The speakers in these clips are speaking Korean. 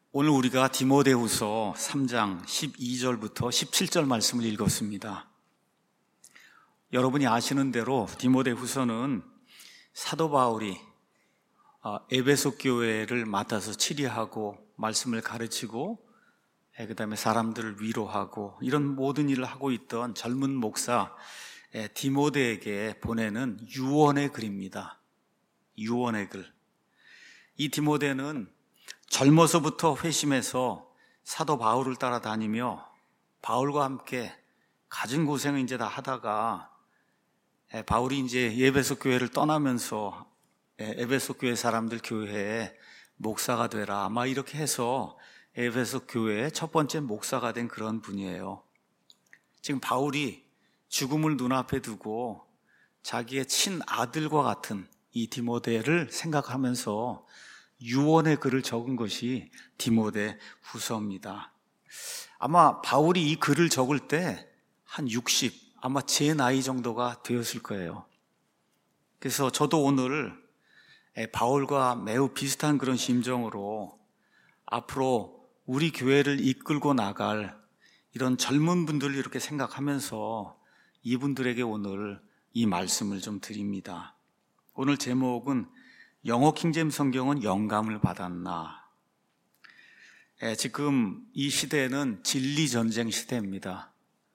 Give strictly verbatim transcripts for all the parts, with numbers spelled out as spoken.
오늘 우리가 디모데후서 삼 장 십이 절부터 십칠 절 말씀을 읽었습니다. 여러분이 아시는 대로 디모데후서는 사도 바울이 에베소 교회를 맡아서 치리하고 말씀을 가르치고 그 다음에 사람들을 위로하고 이런 모든 일을 하고 있던 젊은 목사 디모데에게 보내는 유언의 글입니다. 유언의 글. 이 디모데는 젊어서부터 회심해서 사도 바울을 따라다니며 바울과 함께 가진 고생을 이제 다 하다가 바울이 이제 에베소 교회를 떠나면서 에베소 교회 사람들 교회에 목사가 되라 아마 이렇게 해서 에베소 교회의 첫 번째 목사가 된 그런 분이에요. 지금 바울이 죽음을 눈앞에 두고 자기의 친아들과 같은 이 디모데를 생각하면서 유언의 글을 적은 것이 디모데 후서입니다. 아마 바울이 이 글을 적을 때 한 육십, 아마 제 나이 정도가 되었을 거예요. 그래서 저도 오늘 바울과 매우 비슷한 그런 심정으로 앞으로 우리 교회를 이끌고 나갈 이런 젊은 분들을 이렇게 생각하면서 이분들에게 오늘 이 말씀을 좀 드립니다. 오늘 제목은 영어 킹제임스 성경은 영감을 받았나? 예, 지금 이 시대는 진리 전쟁 시대입니다.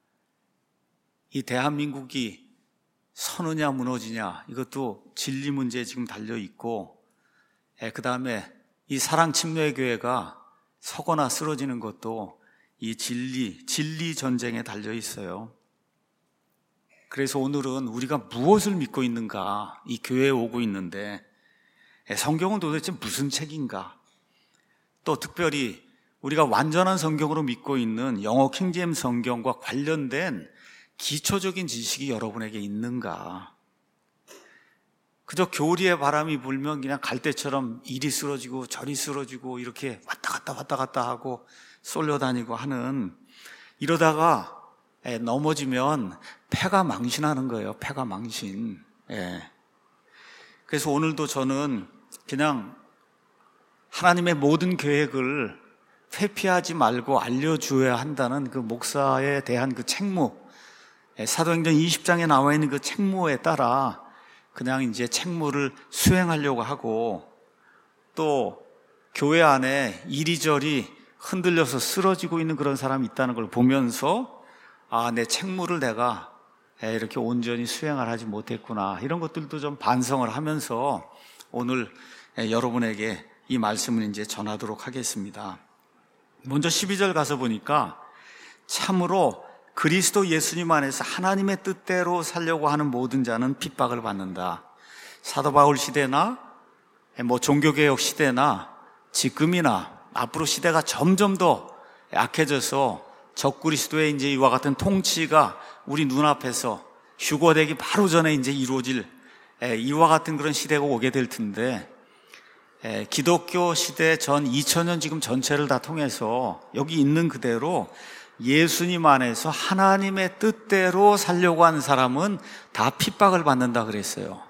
이 대한민국이 서느냐 무너지냐 이것도 진리 문제에 지금 달려 있고, 예, 그 다음에 이 사랑 침례 교회가 서거나 쓰러지는 것도 이 진리 진리 전쟁에 달려 있어요. 그래서 오늘은 우리가 무엇을 믿고 있는가, 이 교회에 오고 있는데 성경은 도대체 무슨 책인가? 또 특별히 우리가 완전한 성경으로 믿고 있는 영어 킹제임스 성경과 관련된 기초적인 지식이 여러분에게 있는가? 그저 교리의 바람이 불면 그냥 갈대처럼 이리 쓰러지고 저리 쓰러지고 이렇게 왔다 갔다 왔다 갔다 하고 쏠려다니고 하는, 이러다가 넘어지면 패가 망신하는 거예요. 패가 망신. 예. 그래서 오늘도 저는 그냥 하나님의 모든 계획을 회피하지 말고 알려줘야 한다는 그 목사에 대한 그 책무, 사도행전 이십 장에 나와 있는 그 책무에 따라 그냥 이제 책무를 수행하려고 하고, 또 교회 안에 이리저리 흔들려서 쓰러지고 있는 그런 사람이 있다는 걸 보면서 아, 내 책무를 내가 이렇게 온전히 수행을 하지 못했구나, 이런 것들도 좀 반성을 하면서 오늘 여러분에게 이 말씀을 이제 전하도록 하겠습니다. 먼저 십이 절 가서 보니까 참으로 그리스도 예수님 안에서 하나님의 뜻대로 살려고 하는 모든 자는 핍박을 받는다. 사도 바울 시대나 뭐 종교개혁 시대나 지금이나 앞으로 시대가 점점 더 약해져서 적그리스도의 이제 이와 같은 통치가 우리 눈앞에서 휴거되기 바로 전에 이제 이루어질 이와 같은 그런 시대가 오게 될 텐데, 기독교 시대 전 이천 년 지금 전체를 다 통해서 여기 있는 그대로 예수님 안에서 하나님의 뜻대로 살려고 하는 사람은 다 핍박을 받는다 그랬어요.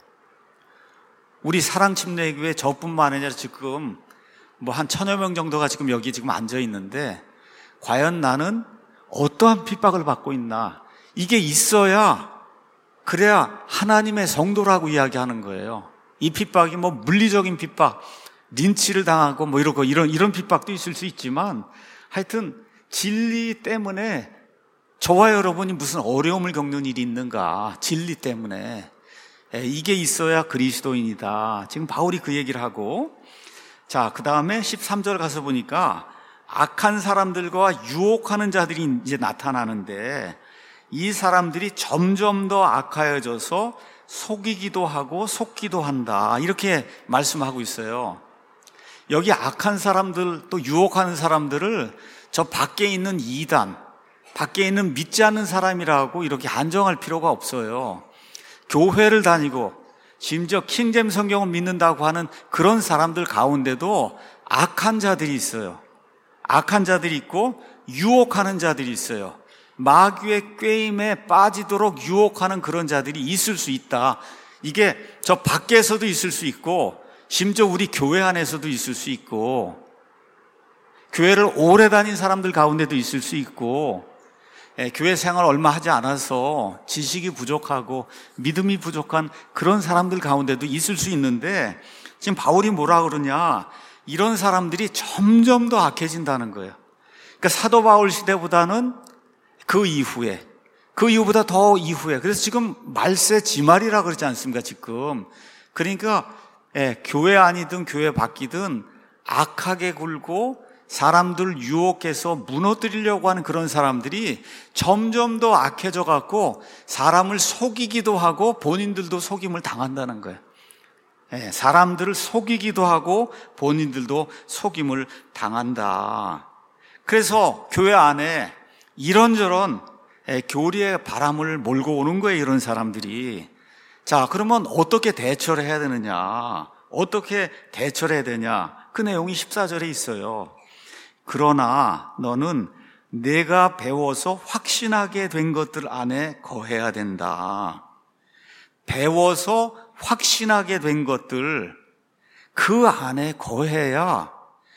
우리 사랑침례교회 저뿐만 아니라 지금 뭐 한 천여 명 정도가 지금 여기 지금 앉아 있는데, 과연 나는 어떠한 핍박을 받고 있나? 이게 있어야, 그래야 하나님의 성도라고 이야기하는 거예요. 이 핍박이 뭐 물리적인 핍박, 린치를 당하고 뭐 이러고 이런 이런 핍박도 있을 수 있지만, 하여튼 진리 때문에 저와 여러분이 무슨 어려움을 겪는 일이 있는가? 진리 때문에 이게 있어야 그리스도인이다. 지금 바울이 그 얘기를 하고, 자, 그 다음에 십삼 절 가서 보니까 악한 사람들과 유혹하는 자들이 이제 나타나는데, 이 사람들이 점점 더 악하여져서 속이기도 하고 속기도 한다, 이렇게 말씀하고 있어요. 여기 악한 사람들, 또 유혹하는 사람들을 저 밖에 있는 이단, 밖에 있는 믿지 않는 사람이라고 이렇게 한정할 필요가 없어요. 교회를 다니고 심지어 킹제임스 성경을 믿는다고 하는 그런 사람들 가운데도 악한 자들이 있어요. 악한 자들이 있고 유혹하는 자들이 있어요. 마귀의 꾀임에 빠지도록 유혹하는 그런 자들이 있을 수 있다. 이게 저 밖에서도 있을 수 있고 심지어 우리 교회 안에서도 있을 수 있고, 교회를 오래 다닌 사람들 가운데도 있을 수 있고, 예, 교회 생활 얼마 하지 않아서 지식이 부족하고 믿음이 부족한 그런 사람들 가운데도 있을 수 있는데, 지금 바울이 뭐라 그러냐, 이런 사람들이 점점 더 악해진다는 거예요. 그러니까 사도 바울 시대보다는 그 이후에, 그 이후보다 더 이후에, 그래서 지금 말세 지말이라 그러지 않습니까, 지금. 그러니까 예, 교회 안이든 교회 밖이든 악하게 굴고 사람들 유혹해서 무너뜨리려고 하는 그런 사람들이 점점 더 악해져 갖고 사람을 속이기도 하고 본인들도 속임을 당한다는 거예요. 예, 사람들을 속이기도 하고 본인들도 속임을 당한다. 그래서 교회 안에 이런저런 예, 교리의 바람을 몰고 오는 거예요, 이런 사람들이. 자, 그러면 어떻게 대처를 해야 되느냐? 어떻게 대처를 해야 되냐? 그 내용이 십사 절에 있어요. 그러나 너는 내가 배워서 확신하게 된 것들 안에 거해야 된다. 배워서 확신하게 된 것들 그 안에 거해야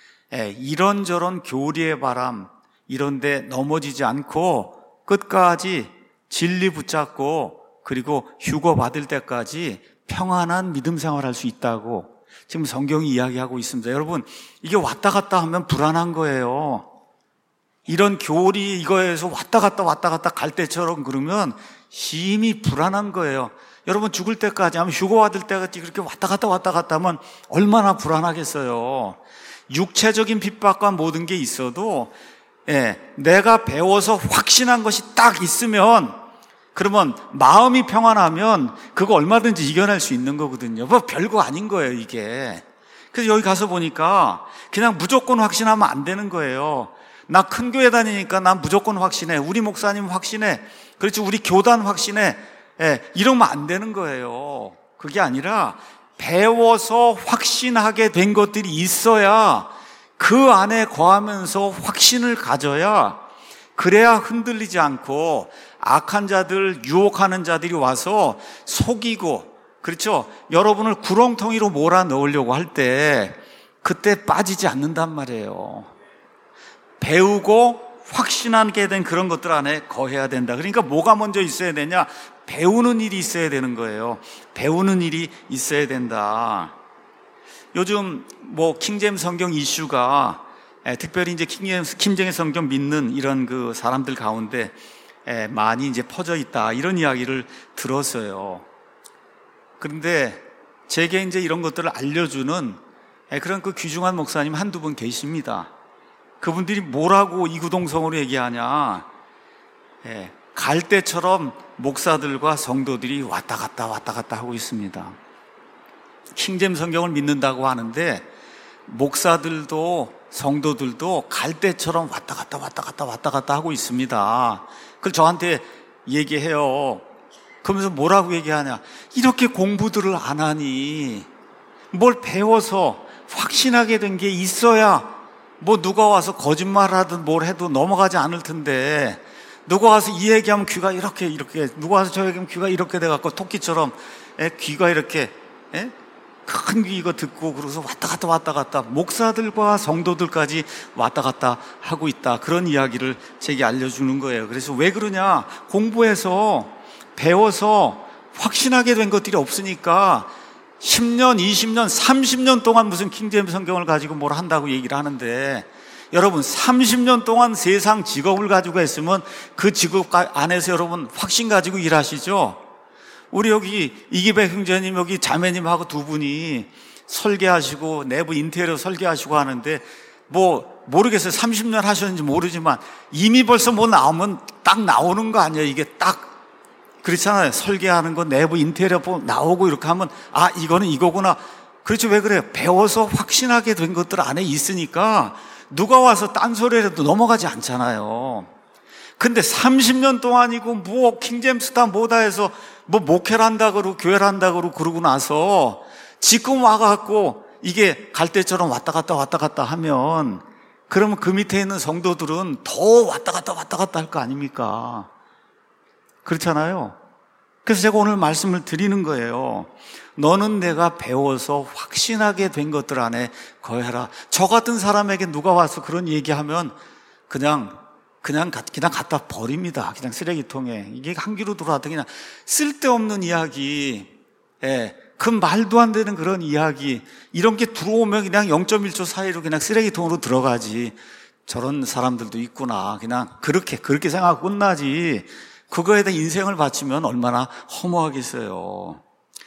이런저런 교리의 바람 이런 데 넘어지지 않고 끝까지 진리 붙잡고 그리고 휴거 받을 때까지 평안한 믿음 생활할 수 있다고 지금 성경이 이야기하고 있습니다. 여러분, 이게 왔다 갔다 하면 불안한 거예요. 이런 교리 이거에서 왔다 갔다 왔다 갔다 갈 때처럼 그러면 심히 불안한 거예요. 여러분, 죽을 때까지 하면 휴거 받을 때까지 그렇게 왔다 갔다 왔다 갔다 하면 얼마나 불안하겠어요. 육체적인 핍박과 모든 게 있어도 예, 내가 배워서 확신한 것이 딱 있으면 그러면 마음이 평안하면 그거 얼마든지 이겨낼 수 있는 거거든요. 뭐 별거 아닌 거예요, 이게. 그래서 여기 가서 보니까 그냥 무조건 확신하면 안 되는 거예요. 나 큰 교회 다니니까 난 무조건 확신해. 우리 목사님 확신해. 그렇지, 우리 교단 확신해. 예, 이러면 안 되는 거예요. 그게 아니라 배워서 확신하게 된 것들이 있어야 그 안에 거하면서 확신을 가져야 그래야 흔들리지 않고 악한 자들, 유혹하는 자들이 와서 속이고, 그렇죠? 여러분을 구렁텅이로 몰아넣으려고 할 때 그때 빠지지 않는단 말이에요. 배우고 확신하게 된 그런 것들 안에 거해야 된다. 그러니까 뭐가 먼저 있어야 되냐? 배우는 일이 있어야 되는 거예요. 배우는 일이 있어야 된다. 요즘 뭐 킹제임스 성경 이슈가 에, 특별히 이제 킹제임스, 킹제임스 성경 믿는 이런 그 사람들 가운데 에, 많이 이제 퍼져 있다, 이런 이야기를 들었어요. 그런데 제게 이제 이런 것들을 알려주는 에, 그런 그 귀중한 목사님 한두 분 계십니다. 그분들이 뭐라고 이구동성으로 얘기하냐? 에, 갈 때처럼 목사들과 성도들이 왔다 갔다 왔다 갔다 하고 있습니다. 킹제임스 성경을 믿는다고 하는데 목사들도 성도들도 갈 때처럼 왔다 갔다 왔다 갔다 왔다 갔다 하고 있습니다. 그걸 저한테 얘기해요. 그러면서 뭐라고 얘기하냐? 이렇게 공부들을 안 하니 뭘 배워서 확신하게 된 게 있어야 뭐 누가 와서 거짓말하든 뭘 해도 넘어가지 않을 텐데, 누가 와서 이 얘기하면 귀가 이렇게 이렇게, 누가 와서 저 얘기하면 귀가 이렇게 돼갖고 토끼처럼 에, 귀가 이렇게 에? 큰 귀 이거 듣고 그러고서 왔다 갔다 왔다 갔다 목사들과 성도들까지 왔다 갔다 하고 있다, 그런 이야기를 제게 알려주는 거예요. 그래서 왜 그러냐? 공부해서 배워서 확신하게 된 것들이 없으니까 십 년, 이십 년, 삼십 년 동안 무슨 킹제임스 성경을 가지고 뭘 한다고 얘기를 하는데, 여러분 삼십 년 동안 세상 직업을 가지고 했으면 그 직업 안에서 여러분 확신 가지고 일하시죠? 우리 여기 이기백 형제님, 여기 자매님하고 두 분이 설계하시고 내부 인테리어 설계하시고 하는데 뭐 모르겠어요. 삼십 년 하셨는지 모르지만 이미 벌써 뭐 나오면 딱 나오는 거 아니에요. 이게 딱 그렇잖아요. 설계하는 거 내부 인테리어 나오고 이렇게 하면 아, 이거는 이거구나. 그렇죠. 왜 그래요? 배워서 확신하게 된 것들 안에 있으니까 누가 와서 딴소리라도 넘어가지 않잖아요. 근데 삼십 년 동안이고 뭐 킹제임스다 뭐다 해서 뭐 목회를 한다 그러고 교회를 한다 그러고 그러고 나서 지금 와갖고 이게 갈 때처럼 왔다 갔다 왔다 갔다 하면 그러면 그 밑에 있는 성도들은 더 왔다 갔다 왔다 갔다 할 거 아닙니까? 그렇잖아요. 그래서 제가 오늘 말씀을 드리는 거예요. 너는 내가 배워서 확신하게 된 것들 안에 거해라. 저 같은 사람에게 누가 와서 그런 얘기하면 그냥 그냥 그냥 갖다 버립니다. 그냥 쓰레기통에. 이게 한 귀로 들어왔다 그냥 쓸데없는 이야기, 예, 그 말도 안 되는 그런 이야기, 이런 게 들어오면 그냥 영 점 일 초 사이로 그냥 쓰레기통으로 들어가지. 저런 사람들도 있구나. 그냥 그렇게 그렇게 생각하고 끝나지. 그거에 대해 인생을 바치면 얼마나 허무하겠어요.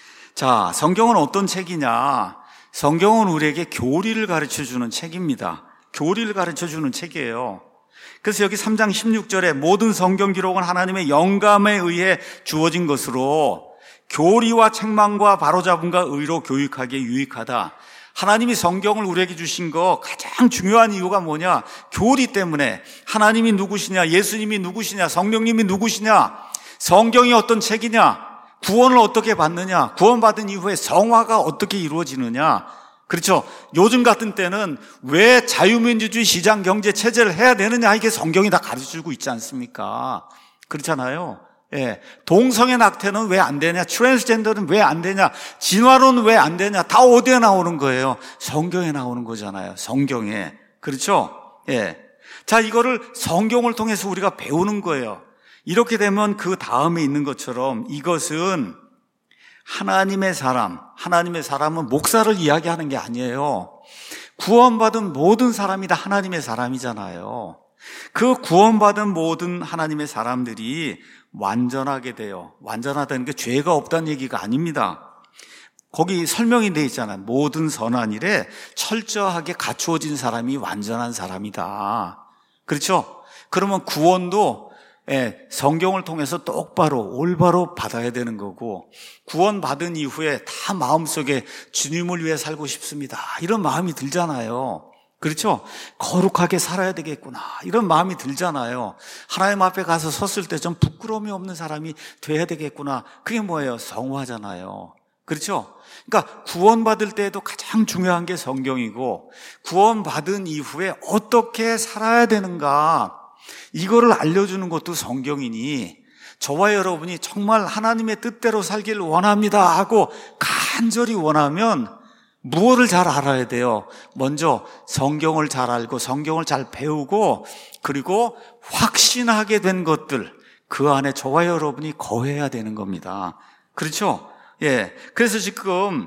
자, 성경은 어떤 책이냐? 성경은 우리에게 교리를 가르쳐주는 책입니다. 교리를 가르쳐주는 책이에요. 그래서 여기 삼 장 십육 절에 모든 성경 기록은 하나님의 영감에 의해 주어진 것으로 교리와 책망과 바로잡음과 의로 교육하기에 유익하다. 하나님이 성경을 우리에게 주신 거 가장 중요한 이유가 뭐냐? 교리 때문에. 하나님이 누구시냐? 예수님이 누구시냐? 성령님이 누구시냐? 성경이 어떤 책이냐? 구원을 어떻게 받느냐? 구원받은 이후에 성화가 어떻게 이루어지느냐? 그렇죠? 요즘 같은 때는 왜 자유민주주의 시장 경제 체제를 해야 되느냐? 이게 성경이 다 가르쳐주고 있지 않습니까? 그렇잖아요. 예. 동성애 낙태는 왜 안 되냐? 트랜스젠더는 왜 안 되냐? 진화론은 왜 안 되냐? 다 어디에 나오는 거예요? 성경에 나오는 거잖아요. 성경에. 그렇죠? 예. 자, 이거를 성경을 통해서 우리가 배우는 거예요. 이렇게 되면 그 다음에 있는 것처럼 이것은 하나님의 사람, 하나님의 사람은 목사를 이야기하는 게 아니에요. 구원받은 모든 사람이 다 하나님의 사람이잖아요. 그 구원받은 모든 하나님의 사람들이 완전하게 돼요. 완전하다는 게 죄가 없다는 얘기가 아닙니다. 거기 설명이 돼 있잖아요. 모든 선한 일에 철저하게 갖추어진 사람이 완전한 사람이다. 그렇죠? 그러면 구원도 예, 성경을 통해서 똑바로 올바로 받아야 되는 거고, 구원받은 이후에 다 마음속에 주님을 위해 살고 싶습니다, 이런 마음이 들잖아요. 그렇죠? 거룩하게 살아야 되겠구나, 이런 마음이 들잖아요. 하나님 앞에 가서 섰을 때 좀 부끄러움이 없는 사람이 돼야 되겠구나. 그게 뭐예요? 성화잖아요. 그렇죠? 그러니까 구원받을 때에도 가장 중요한 게 성경이고, 구원받은 이후에 어떻게 살아야 되는가, 이거를 알려주는 것도 성경이니, 저와 여러분이 정말 하나님의 뜻대로 살기를 원합니다 하고 간절히 원하면 무엇을 잘 알아야 돼요? 먼저 성경을 잘 알고 성경을 잘 배우고, 그리고 확신하게 된 것들, 그 안에 저와 여러분이 거해야 되는 겁니다. 그렇죠? 예. 그래서 지금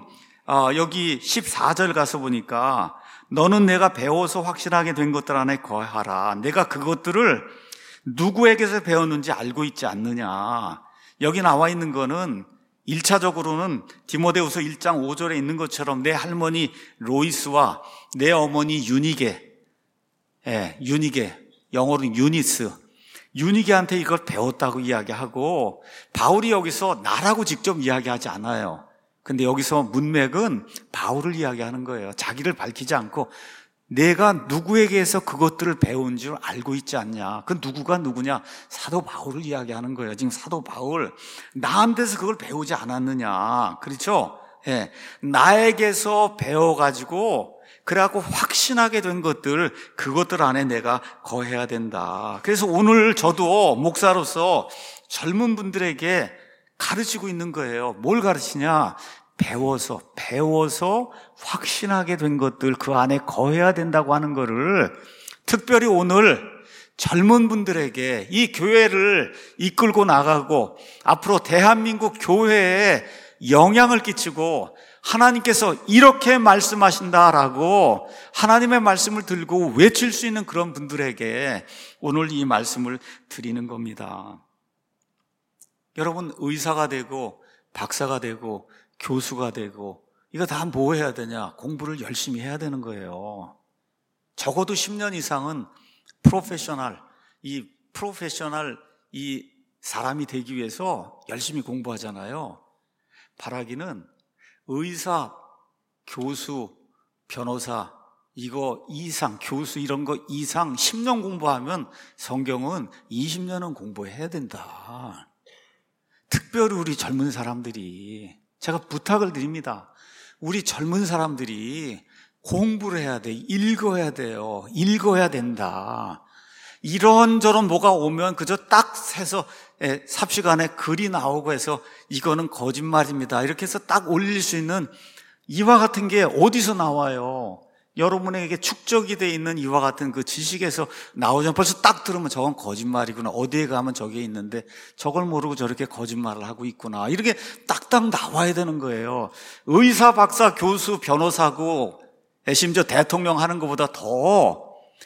여기 십사 절 가서 보니까 너는 내가 배워서 확신하게 된 것들 안에 거하라. 내가 그것들을 누구에게서 배웠는지 알고 있지 않느냐. 여기 나와 있는 거는 일 차적으로는 디모데후서 일 장 오 절에 있는 것처럼 내 할머니 로이스와 내 어머니 유니게, 예, 유니게, 영어로는 유니스, 유니게한테 이걸 배웠다고 이야기하고, 바울이 여기서 나라고 직접 이야기하지 않아요. 근데 여기서 문맥은 바울을 이야기하는 거예요. 자기를 밝히지 않고 내가 누구에게서 그것들을 배운 줄 알고 있지 않냐. 그 누구가 누구냐? 사도 바울을 이야기하는 거예요. 지금 사도 바울, 나한테서 그걸 배우지 않았느냐. 그렇죠? 예. 나에게서 배워가지고 그래갖고 확신하게 된 것들, 그것들 안에 내가 거해야 된다. 그래서 오늘 저도 목사로서 젊은 분들에게 가르치고 있는 거예요. 뭘 가르치냐? 배워서, 배워서 확신하게 된 것들, 그 안에 거해야 된다고 하는 거를 특별히 오늘 젊은 분들에게, 이 교회를 이끌고 나가고 앞으로 대한민국 교회에 영향을 끼치고 하나님께서 이렇게 말씀하신다라고 하나님의 말씀을 들고 외칠 수 있는 그런 분들에게 오늘 이 말씀을 드리는 겁니다. 여러분, 의사가 되고 박사가 되고 교수가 되고 이거 다 뭐 해야 되냐? 공부를 열심히 해야 되는 거예요. 적어도 십 년 이상은 프로페셔널, 이 프로페셔널 이 사람이 되기 위해서 열심히 공부하잖아요. 바라기는 의사, 교수, 변호사 이거 이상, 교수 이런 거 이상 십 년 공부하면 성경은 이십 년은 공부해야 된다. 특별히 우리 젊은 사람들이, 제가 부탁을 드립니다. 우리 젊은 사람들이 공부를 해야 돼. 읽어야 돼요. 읽어야 된다. 이런저런 뭐가 오면 그저 딱 해서 삽시간에 글이 나오고 해서 이거는 거짓말입니다, 이렇게 해서 딱 올릴 수 있는 이와 같은 게 어디서 나와요? 여러분에게 축적이 되어 있는 이와 같은 그 지식에서 나오잖아요. 벌써 딱 들으면 저건 거짓말이구나, 어디에 가면 저게 있는데 저걸 모르고 저렇게 거짓말을 하고 있구나, 이렇게 딱딱 나와야 되는 거예요. 의사, 박사, 교수, 변호사고 심지어 대통령 하는 것보다 더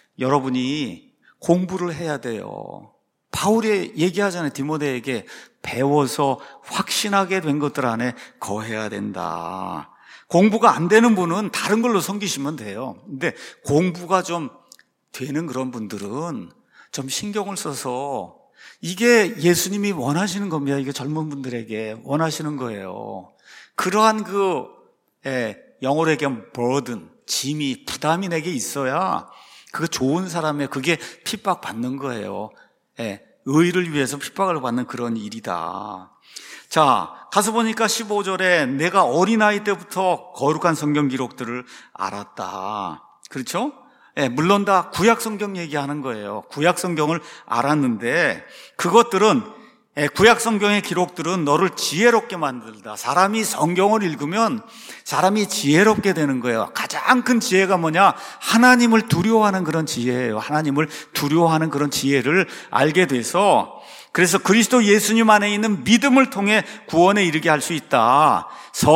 여러분이 공부를 해야 돼요. 바울이 얘기하잖아요. 디모데에게 배워서 확신하게 된 것들 안에 거해야 된다. 공부가 안 되는 분은 다른 걸로 섬기시면 돼요. 근데 공부가 좀 되는 그런 분들은 좀 신경을 써서, 이게 예수님이 원하시는 겁니다. 이게 젊은 분들에게 원하시는 거예요. 그러한 그 예, 영어로 얘기하면 burden, 짐이, 부담이 내게 있어야 그 좋은 사람의 그게 핍박받는 거예요. 예, 의를 위해서 핍박을 받는 그런 일이다. 자, 가서 보니까 십오 절에 내가 어린아이 때부터 거룩한 성경 기록들을 알았다. 그렇죠? 예, 물론 다 구약 성경 얘기하는 거예요. 구약 성경을 알았는데 그것들은, 예, 구약 성경의 기록들은 너를 지혜롭게 만들다. 사람이 성경을 읽으면 사람이 지혜롭게 되는 거예요. 가장 큰 지혜가 뭐냐? 하나님을 두려워하는 그런 지혜예요. 하나님을 두려워하는 그런 지혜를 알게 돼서, 그래서 그리스도 예수님 안에 있는 믿음을 통해 구원에 이르게 할 수 있다.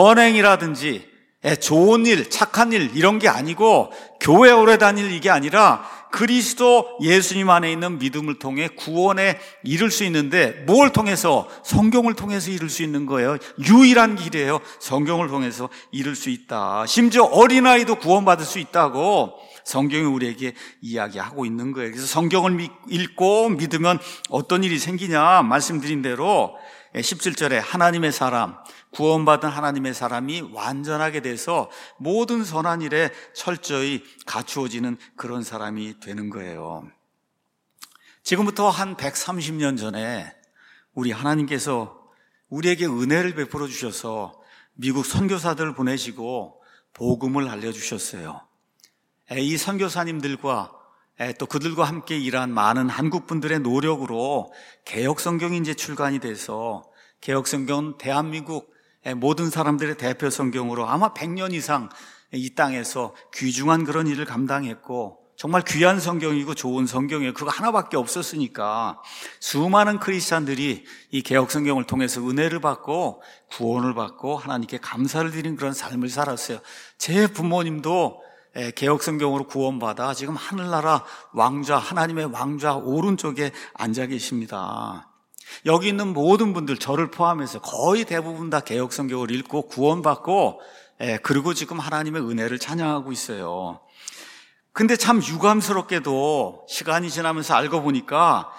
선행이라든지 좋은 일, 착한 일 이런 게 아니고, 교회 오래 다닐 이게 아니라 그리스도 예수님 안에 있는 믿음을 통해 구원에 이를 수 있는데, 뭘 통해서? 성경을 통해서 이룰 수 있는 거예요. 유일한 길이에요. 성경을 통해서 이룰 수 있다. 심지어 어린아이도 구원받을 수 있다고 성경이 우리에게 이야기하고 있는 거예요. 그래서 성경을 읽고 믿으면 어떤 일이 생기냐? 말씀드린 대로 십칠 절에 하나님의 사람, 구원받은 하나님의 사람이 완전하게 돼서 모든 선한 일에 철저히 갖추어지는 그런 사람이 되는 거예요. 지금부터 한 백삼십 년 전에 우리 하나님께서 우리에게 은혜를 베풀어 주셔서 미국 선교사들을 보내시고 복음을 알려주셨어요. 이 선교사님들과 또 그들과 함께 일한 많은 한국 분들의 노력으로 개혁성경이 이제 출간이 돼서, 개혁성경은 대한민국 모든 사람들의 대표 성경으로 아마 백 년 이상 이 땅에서 귀중한 그런 일을 감당했고, 정말 귀한 성경이고 좋은 성경이에요. 그거 하나밖에 없었으니까 수많은 크리스찬들이 이 개혁성경을 통해서 은혜를 받고 구원을 받고 하나님께 감사를 드리는 그런 삶을 살았어요. 제 부모님도 개혁성경으로 구원받아 지금 하늘나라 왕좌, 하나님의 왕좌 오른쪽에 앉아 계십니다. 여기 있는 모든 분들, 저를 포함해서 거의 대부분 다 개혁성경을 읽고 구원받고, 그리고 지금 하나님의 은혜를 찬양하고 있어요. 근데 참 유감스럽게도 시간이 지나면서 알고 보니까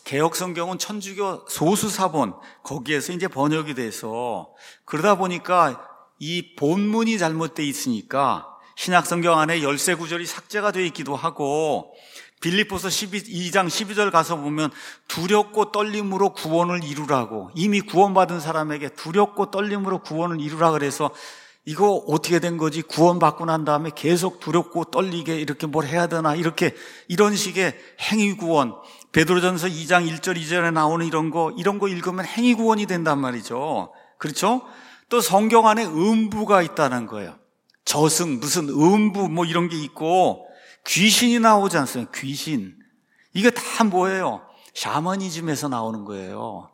개혁성경은 천주교 소수사본, 거기에서 이제 번역이 돼서, 그러다 보니까 이 본문이 잘못되어 있으니까 신약성경 안에 열세 구절이 삭제가 되어 있기도 하고, 빌립보서 십이 장 십이 절 가서 보면 두렵고 떨림으로 구원을 이루라고, 이미 구원받은 사람에게 두렵고 떨림으로 구원을 이루라 그래서 이거 어떻게 된 거지? 구원받고 난 다음에 계속 두렵고 떨리게 이렇게 뭘 해야 되나? 이렇게 이런 식의 행위구원, 베드로전서 이 장 일 절 이 절에 나오는 이런 거 이런 거 읽으면 행위구원이 된단 말이죠. 그렇죠? 또 성경 안에 음부가 있다는 거예요. 저승, 무슨 음부 뭐 이런 게 있고, 귀신이 나오지 않습니까? 귀신. 이게 다 뭐예요? 샤머니즘에서 나오는 거예요.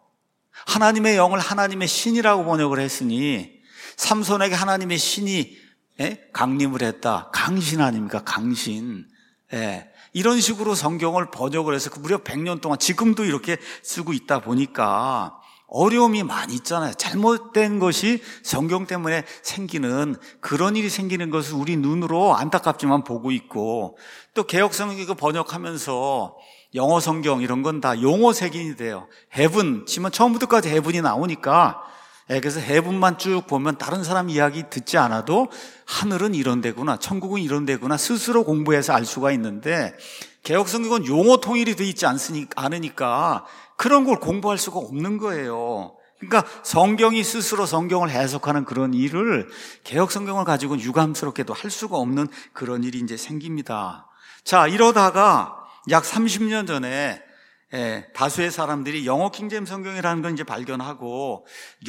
하나님의 영을 하나님의 신이라고 번역을 했으니, 삼손에게 하나님의 신이 예? 강림을 했다. 강신 아닙니까? 강신. 예. 이런 식으로 성경을 번역을 해서 무려 백 년 동안 지금도 이렇게 쓰고 있다 보니까 어려움이 많이 있잖아요. 잘못된 것이 성경 때문에 생기는 그런 일이 생기는 것을 우리 눈으로 안타깝지만 보고 있고, 또 개혁성경 번역하면서 영어 성경 이런 건 다 용어 색인이 돼요. heaven 치면 처음부터까지 heaven이 나오니까, 그래서 heaven만 쭉 보면 다른 사람 이야기 듣지 않아도 하늘은 이런 데구나, 천국은 이런 데구나 스스로 공부해서 알 수가 있는데, 개혁성경은 용어 통일이 되어 있지 않으니까 그런 걸 공부할 수가 없는 거예요. 그러니까 성경이 스스로 성경을 해석하는 그런 일을 개혁성경을 가지고는 유감스럽게도 할 수가 없는 그런 일이 이제 생깁니다. 자, 이러다가 약 삼십 년 전에 예, 다수의 사람들이 영어 킹제임 성경이라는 걸 이제 발견하고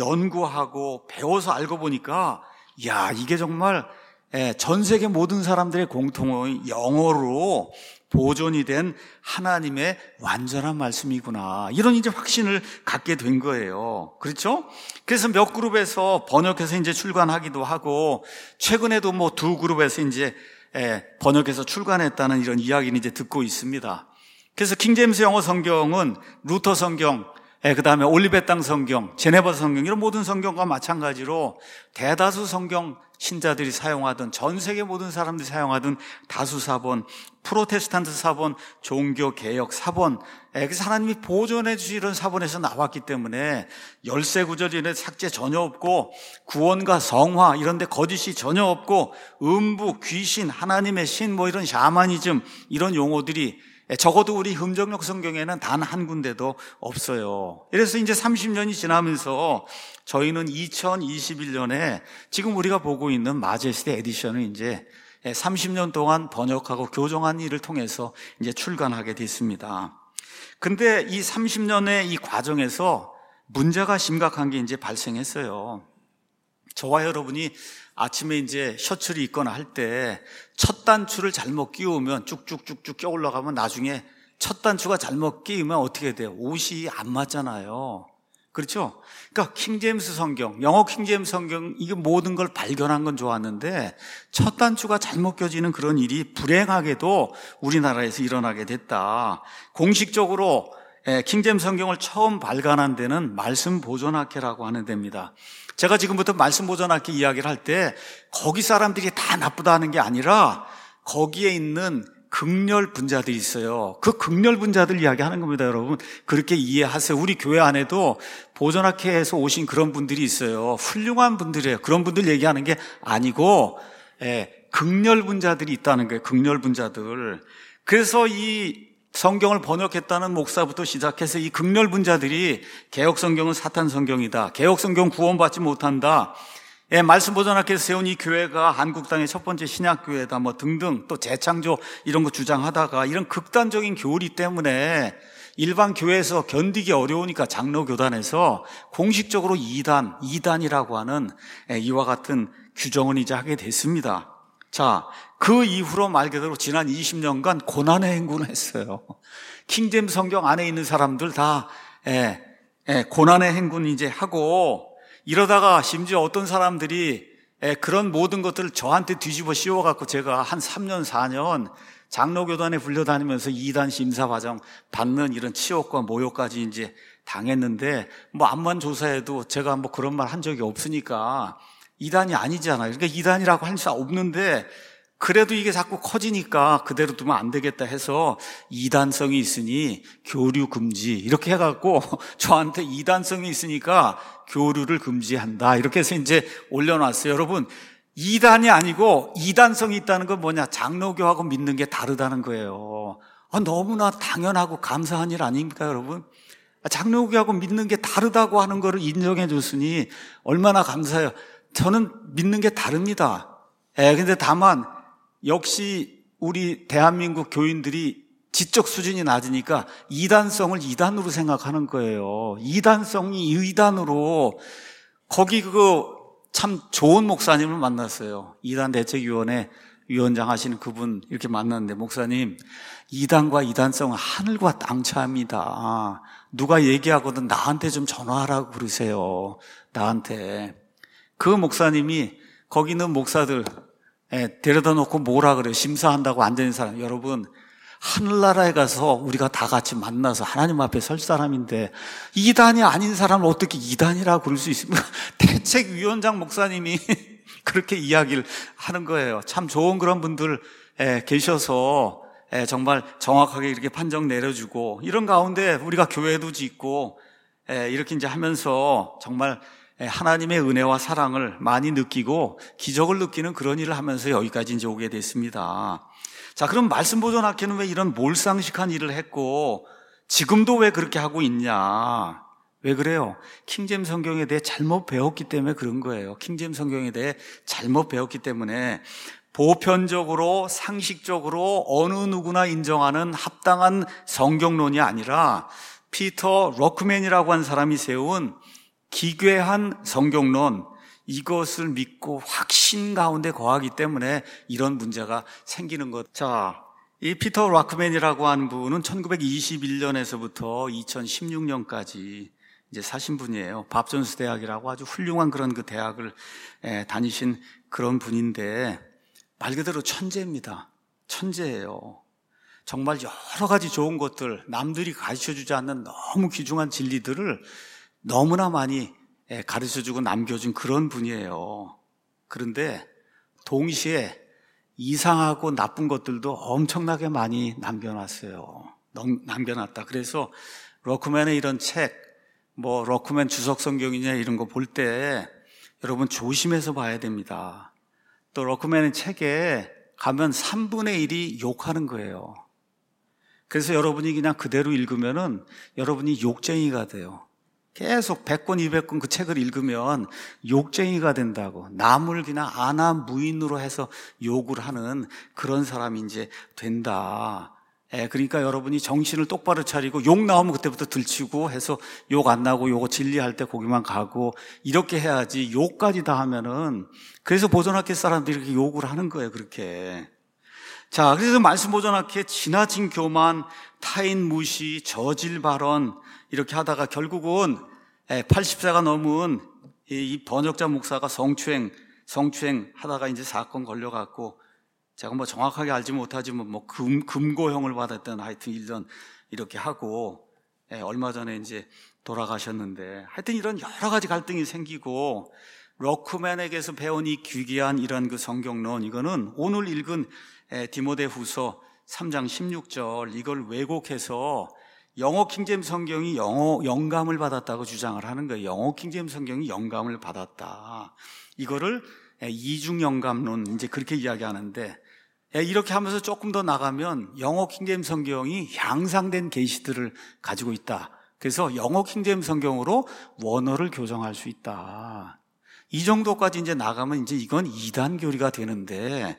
연구하고 배워서 알고 보니까 야, 이게 정말 예, 전 세계 모든 사람들의 공통의 영어로 보존이 된 하나님의 완전한 말씀이구나. 이런 이제 확신을 갖게 된 거예요. 그렇죠? 그래서 몇 그룹에서 번역해서 이제 출간하기도 하고, 최근에도 뭐 두 그룹에서 이제 예, 번역해서 출간했다는 이런 이야기는 이제 듣고 있습니다. 그래서 킹제임스 영어 성경은 루터 성경, 예, 그 다음에 올리벳 땅 성경, 제네바 성경, 이런 모든 성경과 마찬가지로 대다수 성경 신자들이 사용하던, 전 세계 모든 사람들이 사용하던 다수 사본, 프로테스탄트 사본, 종교 개혁 사본, 예, 그래서 하나님이 보존해 주신 이런 사본에서 나왔기 때문에 열세 구절 이내 삭제 전혀 없고, 구원과 성화 이런 데 거짓이 전혀 없고, 음부, 귀신, 하나님의 신, 뭐 이런 샤머니즘 이런 용어들이 적어도 우리 흠정역 성경에는 단 한 군데도 없어요. 그래서 이제 삼십 년이 지나면서 저희는 이천이십일 년에 지금 우리가 보고 있는 마제스티 에디션을 이제 삼십 년 동안 번역하고 교정한 일을 통해서 이제 출간하게 됐습니다. 근데 이 삼십 년의 이 과정에서 문제가 심각한 게 이제 발생했어요. 저와 여러분이 아침에 이제 셔츠를 입거나 할 때 첫 단추를 잘못 끼우면 쭉쭉쭉쭉 껴 올라가면 나중에 첫 단추가 잘못 끼우면 어떻게 돼요? 옷이 안 맞잖아요. 그렇죠? 그러니까 킹제임스 성경, 영어 킹제임스 성경, 이게 모든 걸 발견한 건 좋았는데 첫 단추가 잘못 껴지는 그런 일이 불행하게도 우리나라에서 일어나게 됐다. 공식적으로 킹제임스 성경을 처음 발간한 데는 말씀 보존학회라고 하는 데입니다. 제가 지금부터 말씀 보존학회 이야기를 할 때 거기 사람들이 다 나쁘다는 게 아니라 거기에 있는 극렬 분자들이 있어요. 그 극렬 분자들 이야기하는 겁니다, 여러분. 그렇게 이해하세요. 우리 교회 안에도 보존학회에서 오신 그런 분들이 있어요. 훌륭한 분들이에요. 그런 분들 얘기하는 게 아니고 예, 극렬 분자들이 있다는 거예요. 극렬 분자들. 그래서 이 성경을 번역했다는 목사부터 시작해서 이 극렬 분자들이 개혁 성경은 사탄 성경이다, 개혁 성경 구원받지 못한다, 예, 말씀 보존학회에서 세운 이 교회가 한국 땅의 첫 번째 신약 교회다, 뭐 등등, 또 재창조 이런 거 주장하다가 이런 극단적인 교리 때문에 일반 교회에서 견디기 어려우니까 장로교단에서 공식적으로 이단, 이단이라고 하는 이와 같은 규정을 이제 하게 됐습니다. 자, 그 이후로 말 그대로 지난 이십 년간 고난의 행군을 했어요. 킹제임스 성경 안에 있는 사람들 다 예, 예, 고난의 행군 이제 하고, 이러다가 심지어 어떤 사람들이 예, 그런 모든 것들을 저한테 뒤집어 씌워갖고 제가 한 삼 년, 사 년 장로교단에 불려다니면서 이단 심사 과정 받는 이런 치욕과 모욕까지 이제 당했는데, 뭐 암만 조사해도 제가 뭐 그런 말 한 적이 없으니까 이단이 아니잖아요. 그러니까 이단이라고 할 수 없는데, 그래도 이게 자꾸 커지니까 그대로 두면 안 되겠다 해서 이단성이 있으니 교류 금지 이렇게 해갖고 저한테 이단성이 있으니까 교류를 금지한다 이렇게 해서 이제 올려놨어요. 여러분, 이단이 아니고 이단성이 있다는 건 뭐냐? 장로교하고 믿는 게 다르다는 거예요. 아, 너무나 당연하고 감사한 일 아닙니까, 여러분? 장로교하고 믿는 게 다르다고 하는 거를 인정해 줬으니 얼마나 감사해요. 저는 믿는 게 다릅니다. 예, 근데 다만 역시 우리 대한민국 교인들이 지적 수준이 낮으니까 이단성을 이단으로 생각하는 거예요. 이단성이 의단으로. 거기 그거 참 좋은 목사님을 만났어요. 이단 대책위원회 위원장 하시는 그분 이렇게 만났는데, 목사님, 이단과 이단성은 하늘과 땅 차이입니다. 누가 얘기하거든 나한테 좀 전화하라고 그러세요. 나한테. 그 목사님이 거기 있는 목사들 예, 데려다 놓고 뭐라 그래요? 심사한다고 앉아있는 사람. 여러분, 하늘나라에 가서 우리가 다 같이 만나서 하나님 앞에 설 사람인데 이단이 아닌 사람을 어떻게 이단이라고 그럴 수 있습니까? 대책위원장 목사님이 그렇게 이야기를 하는 거예요. 참 좋은 그런 분들 예, 계셔서 예, 정말 정확하게 이렇게 판정 내려주고, 이런 가운데 우리가 교회도 짓고 예, 이렇게 이제 하면서 정말 하나님의 은혜와 사랑을 많이 느끼고 기적을 느끼는 그런 일을 하면서 여기까지 이제 오게 됐습니다. 자, 그럼 말씀 보존학회는 왜 이런 몰상식한 일을 했고 지금도 왜 그렇게 하고 있냐? 왜 그래요? 킹제임스 성경에 대해 잘못 배웠기 때문에 그런 거예요. 킹제임스 성경에 대해 잘못 배웠기 때문에 보편적으로 상식적으로 어느 누구나 인정하는 합당한 성경론이 아니라 피터 럭크맨이라고 하는 사람이 세운 기괴한 성경론, 이것을 믿고 확신 가운데 거하기 때문에 이런 문제가 생기는 것. 자, 이 피터 락크맨이라고 하는 분은 천구백이십일 년에서부터 이천십육 년까지 이제 사신 분이에요. 밥존스 대학이라고 아주 훌륭한 그런 그 대학을 다니신 그런 분인데 말 그대로 천재입니다. 천재예요. 정말 여러 가지 좋은 것들, 남들이 가르쳐주지 않는 너무 귀중한 진리들을 너무나 많이 가르쳐주고 남겨준 그런 분이에요. 그런데 동시에 이상하고 나쁜 것들도 엄청나게 많이 남겨놨어요. 남겨놨다. 그래서 럭크맨의 이런 책, 뭐 럭크맨 주석 성경이냐 이런 거 볼 때 여러분 조심해서 봐야 됩니다. 또 럭크맨의 책에 가면 삼분의 일이 욕하는 거예요. 그래서 여러분이 그냥 그대로 읽으면은 여러분이 욕쟁이가 돼요. 계속 백 권, 이백 권 그 책을 읽으면 욕쟁이가 된다고. 남을 그냥 아나무인으로 해서 욕을 하는 그런 사람이 이제 된다. 예, 그러니까 여러분이 정신을 똑바로 차리고 욕 나오면 그때부터 들치고 해서 욕 안 나고 요거 진리할 때 거기만 가고 이렇게 해야지. 욕까지 다 하면은 그래서 보존학교 사람들이 이렇게 욕을 하는 거예요. 그렇게. 자, 그래서 말씀 보존학회 지나친 교만, 타인 무시, 저질 발언 이렇게 하다가 결국은 팔십 세가 넘은 이 번역자 목사가 성추행, 성추행 하다가 이제 사건 걸려갖고 제가 뭐 정확하게 알지 못하지만 뭐 금, 금고형을 받았던 하여튼 이런 이렇게 하고 얼마 전에 이제 돌아가셨는데 하여튼 이런 여러 가지 갈등이 생기고 럭크맨에게서 배운 이 귀귀한 이런 그 성경론 이거는 오늘 읽은 디모데후서 삼 장 십육 절 이걸 왜곡해서 영어 킹제임스 성경이 영어 영감을 받았다고 주장을 하는 거예요. 영어 킹제임스 성경이 영감을 받았다. 이거를 이중 영감론 이제 그렇게 이야기하는데 이렇게 하면서 조금 더 나가면 영어 킹제임스 성경이 향상된 계시들을 가지고 있다. 그래서 영어 킹제임스 성경으로 원어를 교정할 수 있다. 이 정도까지 이제 나가면 이제 이건 이단 교리가 되는데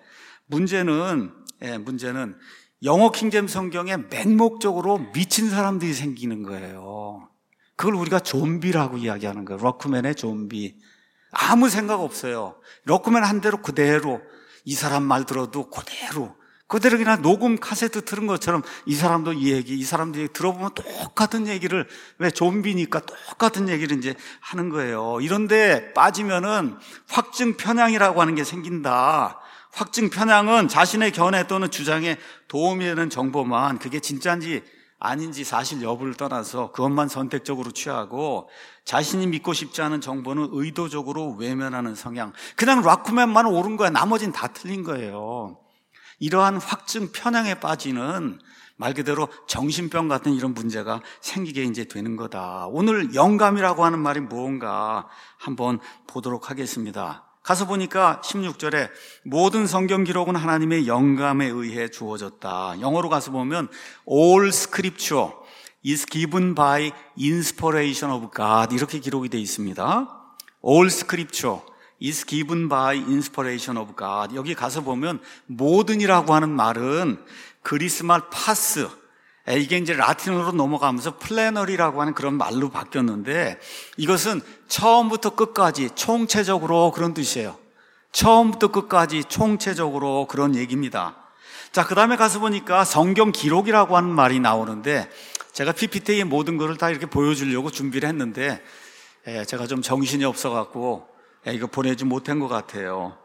문제는 예, 문제는 영어 킹제임스 성경에 맹목적으로 미친 사람들이 생기는 거예요. 그걸 우리가 좀비라고 이야기하는 거예요. 럭크맨의 좀비. 아무 생각 없어요. 럭크맨 한 대로 그대로 이 사람 말 들어도 그대로 그대로 그냥 녹음 카세트 틀은 것처럼 이 사람도 이 얘기, 이 사람도 얘기 들어보면 똑같은 얘기를 왜 좀비니까 똑같은 얘기를 이제 하는 거예요. 이런데 빠지면은 확증 편향이라고 하는 게 생긴다. 확증 편향은 자신의 견해 또는 주장에 도움이 되는 정보만 그게 진짜인지 아닌지 사실 여부를 떠나서 그것만 선택적으로 취하고 자신이 믿고 싶지 않은 정보는 의도적으로 외면하는 성향. 그냥 락크맨만 옳은 거야. 나머지는 다 틀린 거예요. 이러한 확증 편향에 빠지는 말 그대로 정신병 같은 이런 문제가 생기게 이제 되는 거다. 오늘 영감이라고 하는 말이 무언가 한번 보도록 하겠습니다. 가서 보니까 십육 절에 모든 성경 기록은 하나님의 영감에 의해 주어졌다. 영어로 가서 보면 All scripture is given by inspiration of God 이렇게 기록이 되어 있습니다. All scripture is given by inspiration of God. 여기 가서 보면 모든이라고 하는 말은 그리스 말 파스, 이게 이제 라틴어로 넘어가면서 플래너리라고 하는 그런 말로 바뀌었는데 이것은 처음부터 끝까지 총체적으로 그런 뜻이에요. 처음부터 끝까지 총체적으로 그런 얘기입니다. 자, 그 다음에 가서 보니까 성경 기록이라고 하는 말이 나오는데 제가 피피티의 모든 것을 다 이렇게 보여주려고 준비를 했는데 제가 좀 정신이 없어갖고 이거 보내지 못한 것 같아요.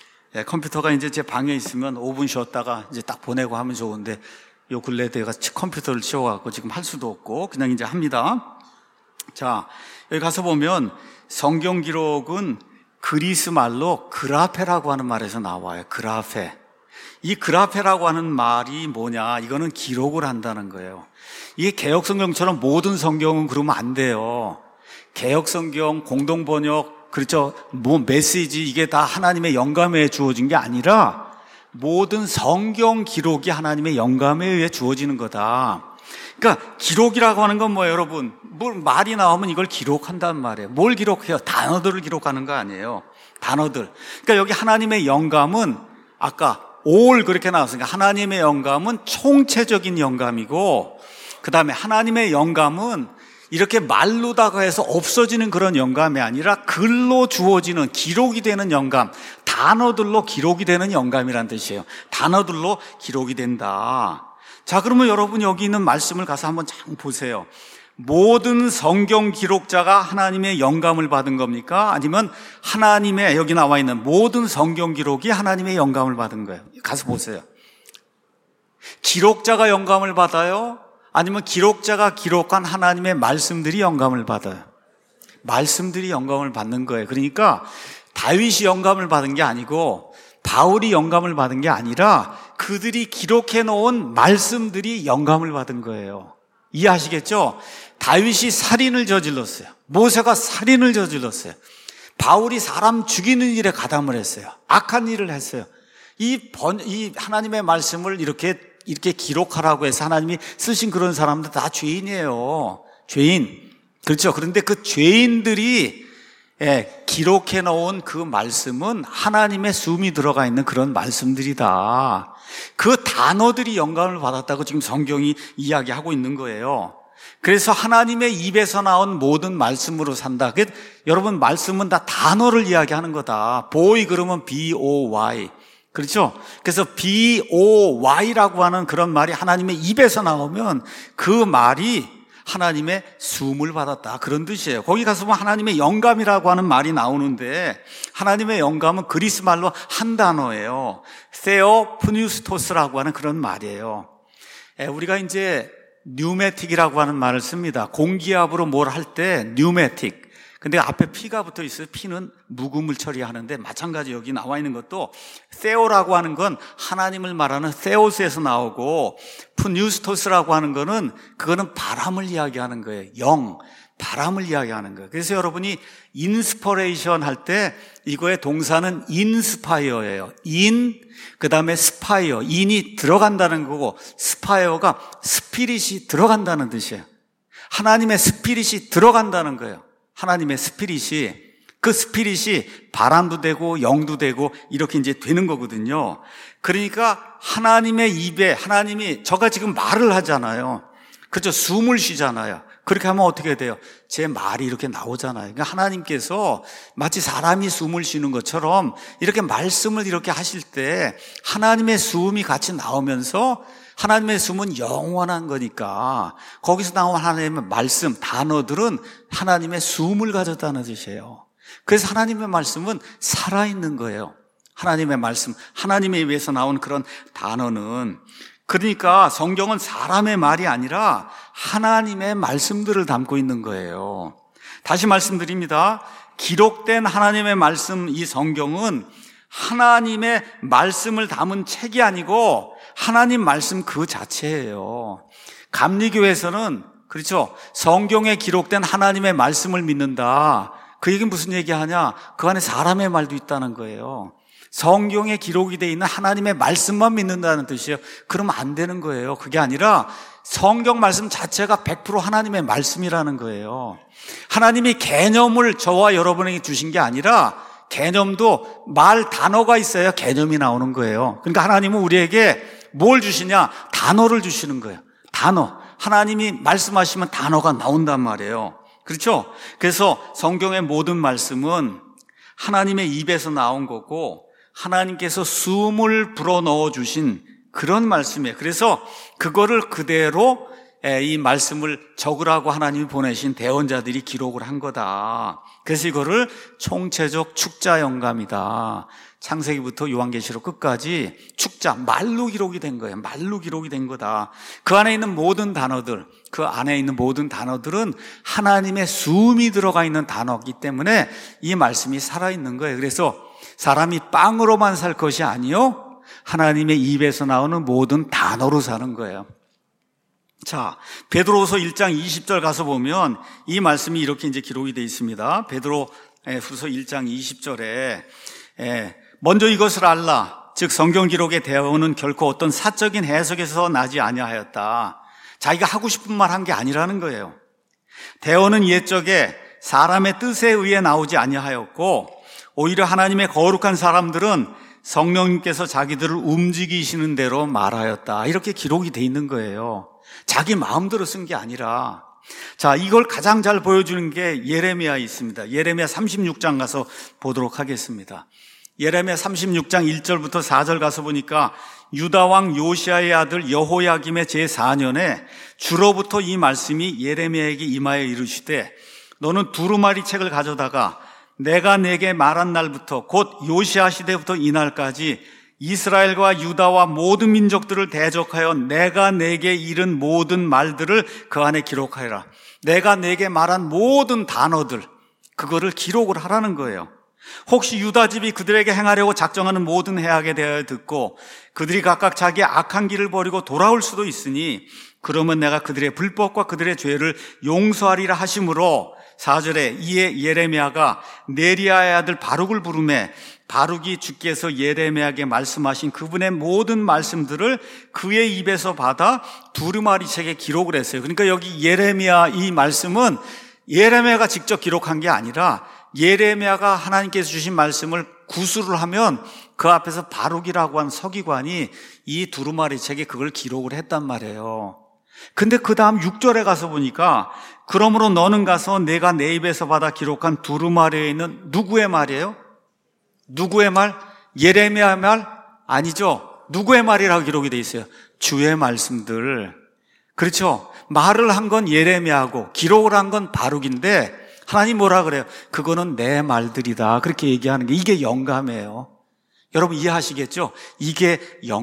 컴퓨터가 이제 제 방에 있으면 오 분 쉬었다가 이제 딱 보내고 하면 좋은데 요 근래 내가 컴퓨터를 치워갖고 지금 할 수도 없고 그냥 이제 합니다. 자, 여기 가서 보면 성경 기록은 그리스 말로 그라페라고 하는 말에서 나와요. 그라페. 이 그라페라고 하는 말이 뭐냐? 이거는 기록을 한다는 거예요. 이게 개역 성경처럼 모든 성경은 그러면 안 돼요. 개역 성경, 공동 번역, 그렇죠? 뭐 메시지 이게 다 하나님의 영감에 주어진 게 아니라 모든 성경 기록이 하나님의 영감에 의해 주어지는 거다. 그러니까 기록이라고 하는 건 뭐예요, 여러분? 뭘 말이 나오면 이걸 기록한단 말이에요. 뭘 기록해요? 단어들을 기록하는 거 아니에요. 단어들. 그러니까 여기 하나님의 영감은 아까 all 그렇게 나왔으니까 하나님의 영감은 총체적인 영감이고, 그 다음에 하나님의 영감은 이렇게 말로다가 해서 없어지는 그런 영감이 아니라 글로 주어지는, 기록이 되는 영감, 단어들로 기록이 되는 영감이란 뜻이에요. 단어들로 기록이 된다. 자, 그러면 여러분 여기 있는 말씀을 가서 한번 잘 보세요. 모든 성경 기록자가 하나님의 영감을 받은 겁니까? 아니면 하나님의, 여기 나와 있는 모든 성경 기록이 하나님의 영감을 받은 거예요? 가서 보세요. 기록자가 영감을 받아요? 아니면 기록자가 기록한 하나님의 말씀들이 영감을 받아요? 말씀들이 영감을 받는 거예요. 그러니까 다윗이 영감을 받은 게 아니고 바울이 영감을 받은 게 아니라 그들이 기록해 놓은 말씀들이 영감을 받은 거예요. 이해하시겠죠? 다윗이 살인을 저질렀어요. 모세가 살인을 저질렀어요. 바울이 사람 죽이는 일에 가담을 했어요. 악한 일을 했어요. 이 번, 이 하나님의 말씀을 이렇게 이렇게 기록하라고 해서 하나님이 쓰신 그런 사람들 다 죄인이에요. 죄인. 그렇죠. 그런데 그 죄인들이 예, 기록해 놓은 그 말씀은 하나님의 숨이 들어가 있는 그런 말씀들이다. 그 단어들이 영감을 받았다고 지금 성경이 이야기하고 있는 거예요. 그래서 하나님의 입에서 나온 모든 말씀으로 산다. 여러분, 말씀은 다 단어를 이야기하는 거다. boy 그러면 B O Y. 그렇죠? 그래서 B O Y라고 하는 그런 말이 하나님의 입에서 나오면 그 말이 하나님의 숨을 받았다, 그런 뜻이에요. 거기 가서 보면 하나님의 영감이라고 하는 말이 나오는데, 하나님의 영감은 그리스 말로 한 단어예요. 세오프뉴스토스라고 하는 그런 말이에요. 우리가 이제 뉴매틱이라고 하는 말을 씁니다. 공기압으로 뭘 할 때 뉴매틱. 근데 앞에 P가 붙어 있어요. P는 묵음을 처리하는데, 마찬가지 여기 나와 있는 것도 세오라고 하는 건 하나님을 말하는 세오스에서 나오고, 푸뉴스토스라고 하는 거는 그거는 바람을 이야기하는 거예요. 영, 바람을 이야기하는 거예요. 그래서 여러분이 인스퍼레이션 할 때 이거의 동사는 인스파이어예요. 인, 그 다음에 스파이어. 인이 들어간다는 거고, 스파이어가 스피릿이 들어간다는 뜻이에요. 하나님의 스피릿이 들어간다는 거예요. 하나님의 스피릿이, 그 스피릿이 바람도 되고 영도 되고 이렇게 이제 되는 거거든요. 그러니까 하나님의 입에, 하나님이, 저가 지금 말을 하잖아요. 그렇죠? 숨을 쉬잖아요. 그렇게 하면 어떻게 돼요? 제 말이 이렇게 나오잖아요. 그러니까 하나님께서 마치 사람이 숨을 쉬는 것처럼 이렇게 말씀을 이렇게 하실 때 하나님의 숨이 같이 나오면서, 하나님의 숨은 영원한 거니까 거기서 나온 하나님의 말씀, 단어들은 하나님의 숨을 가졌다는 뜻이에요. 그래서 하나님의 말씀은 살아있는 거예요. 하나님의 말씀, 하나님의 입에서 나온 그런 단어는, 그러니까 성경은 사람의 말이 아니라 하나님의 말씀들을 담고 있는 거예요. 다시 말씀드립니다. 기록된 하나님의 말씀, 이 성경은 하나님의 말씀을 담은 책이 아니고 하나님 말씀 그 자체예요. 감리교에서는, 그렇죠, 성경에 기록된 하나님의 말씀을 믿는다. 그 얘기는 무슨 얘기하냐? 그 안에 사람의 말도 있다는 거예요. 성경에 기록이 되어 있는 하나님의 말씀만 믿는다는 뜻이에요. 그러면 안 되는 거예요. 그게 아니라 성경 말씀 자체가 백 퍼센트 하나님의 말씀이라는 거예요. 하나님이 개념을 저와 여러분에게 주신 게 아니라, 개념도 말 단어가 있어야 개념이 나오는 거예요. 그러니까 하나님은 우리에게 뭘 주시냐? 단어를 주시는 거예요. 단어. 하나님이 말씀하시면 단어가 나온단 말이에요. 그렇죠? 그래서 성경의 모든 말씀은 하나님의 입에서 나온 거고, 하나님께서 숨을 불어넣어 주신 그런 말씀이에요. 그래서 그거를 그대로 이 말씀을 적으라고 하나님이 보내신 대언자들이 기록을 한 거다. 그래서 이거를 총체적 축자 영감이다. 창세기부터 요한계시록 끝까지 축자, 말로 기록이 된 거예요. 말로 기록이 된 거다. 그 안에 있는 모든 단어들, 그 안에 있는 모든 단어들은 하나님의 숨이 들어가 있는 단어이기 때문에 이 말씀이 살아있는 거예요. 그래서 사람이 빵으로만 살 것이 아니요, 하나님의 입에서 나오는 모든 단어로 사는 거예요. 자, 베드로후서 일 장 이십 절 가서 보면 이 말씀이 이렇게 이제 기록이 되어 있습니다. 베드로후서 일 장 이십 절에 먼저 이것을 알라, 즉 성경 기록의 대언은 결코 어떤 사적인 해석에서 나지 아니하였다. 자기가 하고 싶은 말 한 게 아니라는 거예요. 대언은 옛적에 사람의 뜻에 의해 나오지 아니하였고, 오히려 하나님의 거룩한 사람들은 성령님께서 자기들을 움직이시는 대로 말하였다. 이렇게 기록이 돼 있는 거예요. 자기 마음대로 쓴 게 아니라. 자, 이걸 가장 잘 보여주는 게 예레미야에 있습니다. 예레미야 삼십육 장 가서 보도록 하겠습니다. 예레미야 삼십육 장 일 절부터 사 절 가서 보니까 유다 왕 요시야의 아들 여호야김의 제사 년에 주로부터 이 말씀이 예레미야에게 임하여 이르시되 너는 두루마리 책을 가져다가 내가 내게 말한 날부터 곧 요시야 시대부터 이날까지 이스라엘과 유다와 모든 민족들을 대적하여 내가 내게 이른 모든 말들을 그 안에 기록하여라. 내가 내게 말한 모든 단어들, 그거를 기록을 하라는 거예요. 혹시 유다 집이 그들에게 행하려고 작정하는 모든 해악에 대하여 듣고 그들이 각각 자기의 악한 길을 버리고 돌아올 수도 있으니 그러면 내가 그들의 불법과 그들의 죄를 용서하리라 하심으로 사 절에 이에 예레미야가 네리야의 아들 바룩을 부르매 바룩이 주께서 예레미야에게 말씀하신 그분의 모든 말씀들을 그의 입에서 받아 두루마리 책에 기록을 했어요. 그러니까 여기 예레미야 이 말씀은 예레미야가 직접 기록한 게 아니라 예레미야가 하나님께서 주신 말씀을 구술을 하면 그 앞에서 바룩이라고 하는 서기관이 이 두루마리 책에 그걸 기록을 했단 말이에요. 근데 그 다음 육 절에 가서 보니까 그러므로 너는 가서 내가 내 입에서 받아 기록한 두루마리에 있는 누구의 말이에요? 누구의 말? 예레미야의 말? 아니죠. 누구의 말이라고 기록이 돼 있어요? 주의 말씀들. 그렇죠. 말을 한 건 예레미야고 기록을 한 건 바룩인데 하나님 뭐라 그래요? 그거는 내 말들이다. 그렇게 얘기하는 게 이게 영감이에요. 여러분 이해하시겠죠? 이게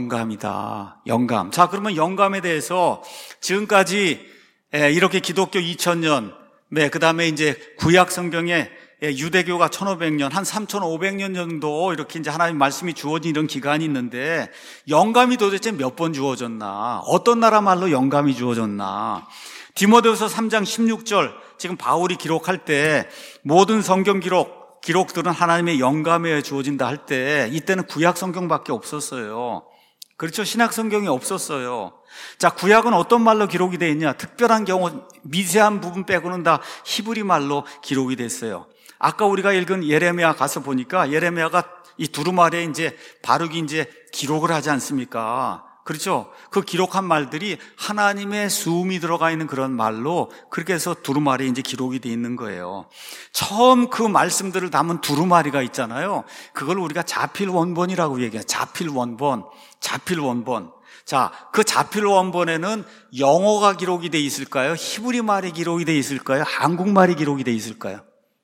영감이다. 영감. 자, 그러면 영감에 대해서 지금까지 이렇게 기독교 이천 년, 네, 그 다음에 이제 구약 성경에 유대교가 천오백 년, 한 삼천오백 년 정도 이렇게 이제 하나님 말씀이 주어진 이런 기간이 있는데 영감이 도대체 몇 번 주어졌나? 어떤 나라 말로 영감이 주어졌나? 디모데후서 삼 장 십육 절, 지금 바울이 기록할 때 모든 성경 기록, 기록들은 하나님의 영감에 주어진다 할 때 이때는 구약 성경밖에 없었어요. 그렇죠? 신약 성경이 없었어요. 자, 구약은 어떤 말로 기록이 되어 있냐? 특별한 경우 미세한 부분 빼고는 다 히브리 말로 기록이 됐어요. 아까 우리가 읽은 예레미야 가서 보니까 예레미야가 이 두루마리에 이제 바룩이 이제 기록을 하지 않습니까? 그렇죠? 그 기록한 말들이 하나님의 수음이 들어가 있는 그런 말로 그렇게 해서 두루마리에 이제 기록이 돼 있는 거예요. 처음 그 말씀들을 담은 두루마리가 있잖아요. 그걸 우리가 자필 원본이라고 얘기해요. 자필 원본, 자필 원본. 자, 그 자필 원본에는 영어가 기록이 돼 있을까요? 히브리 말이 기록이 돼 있을까요? 한국말이 기록이 돼 있을까요?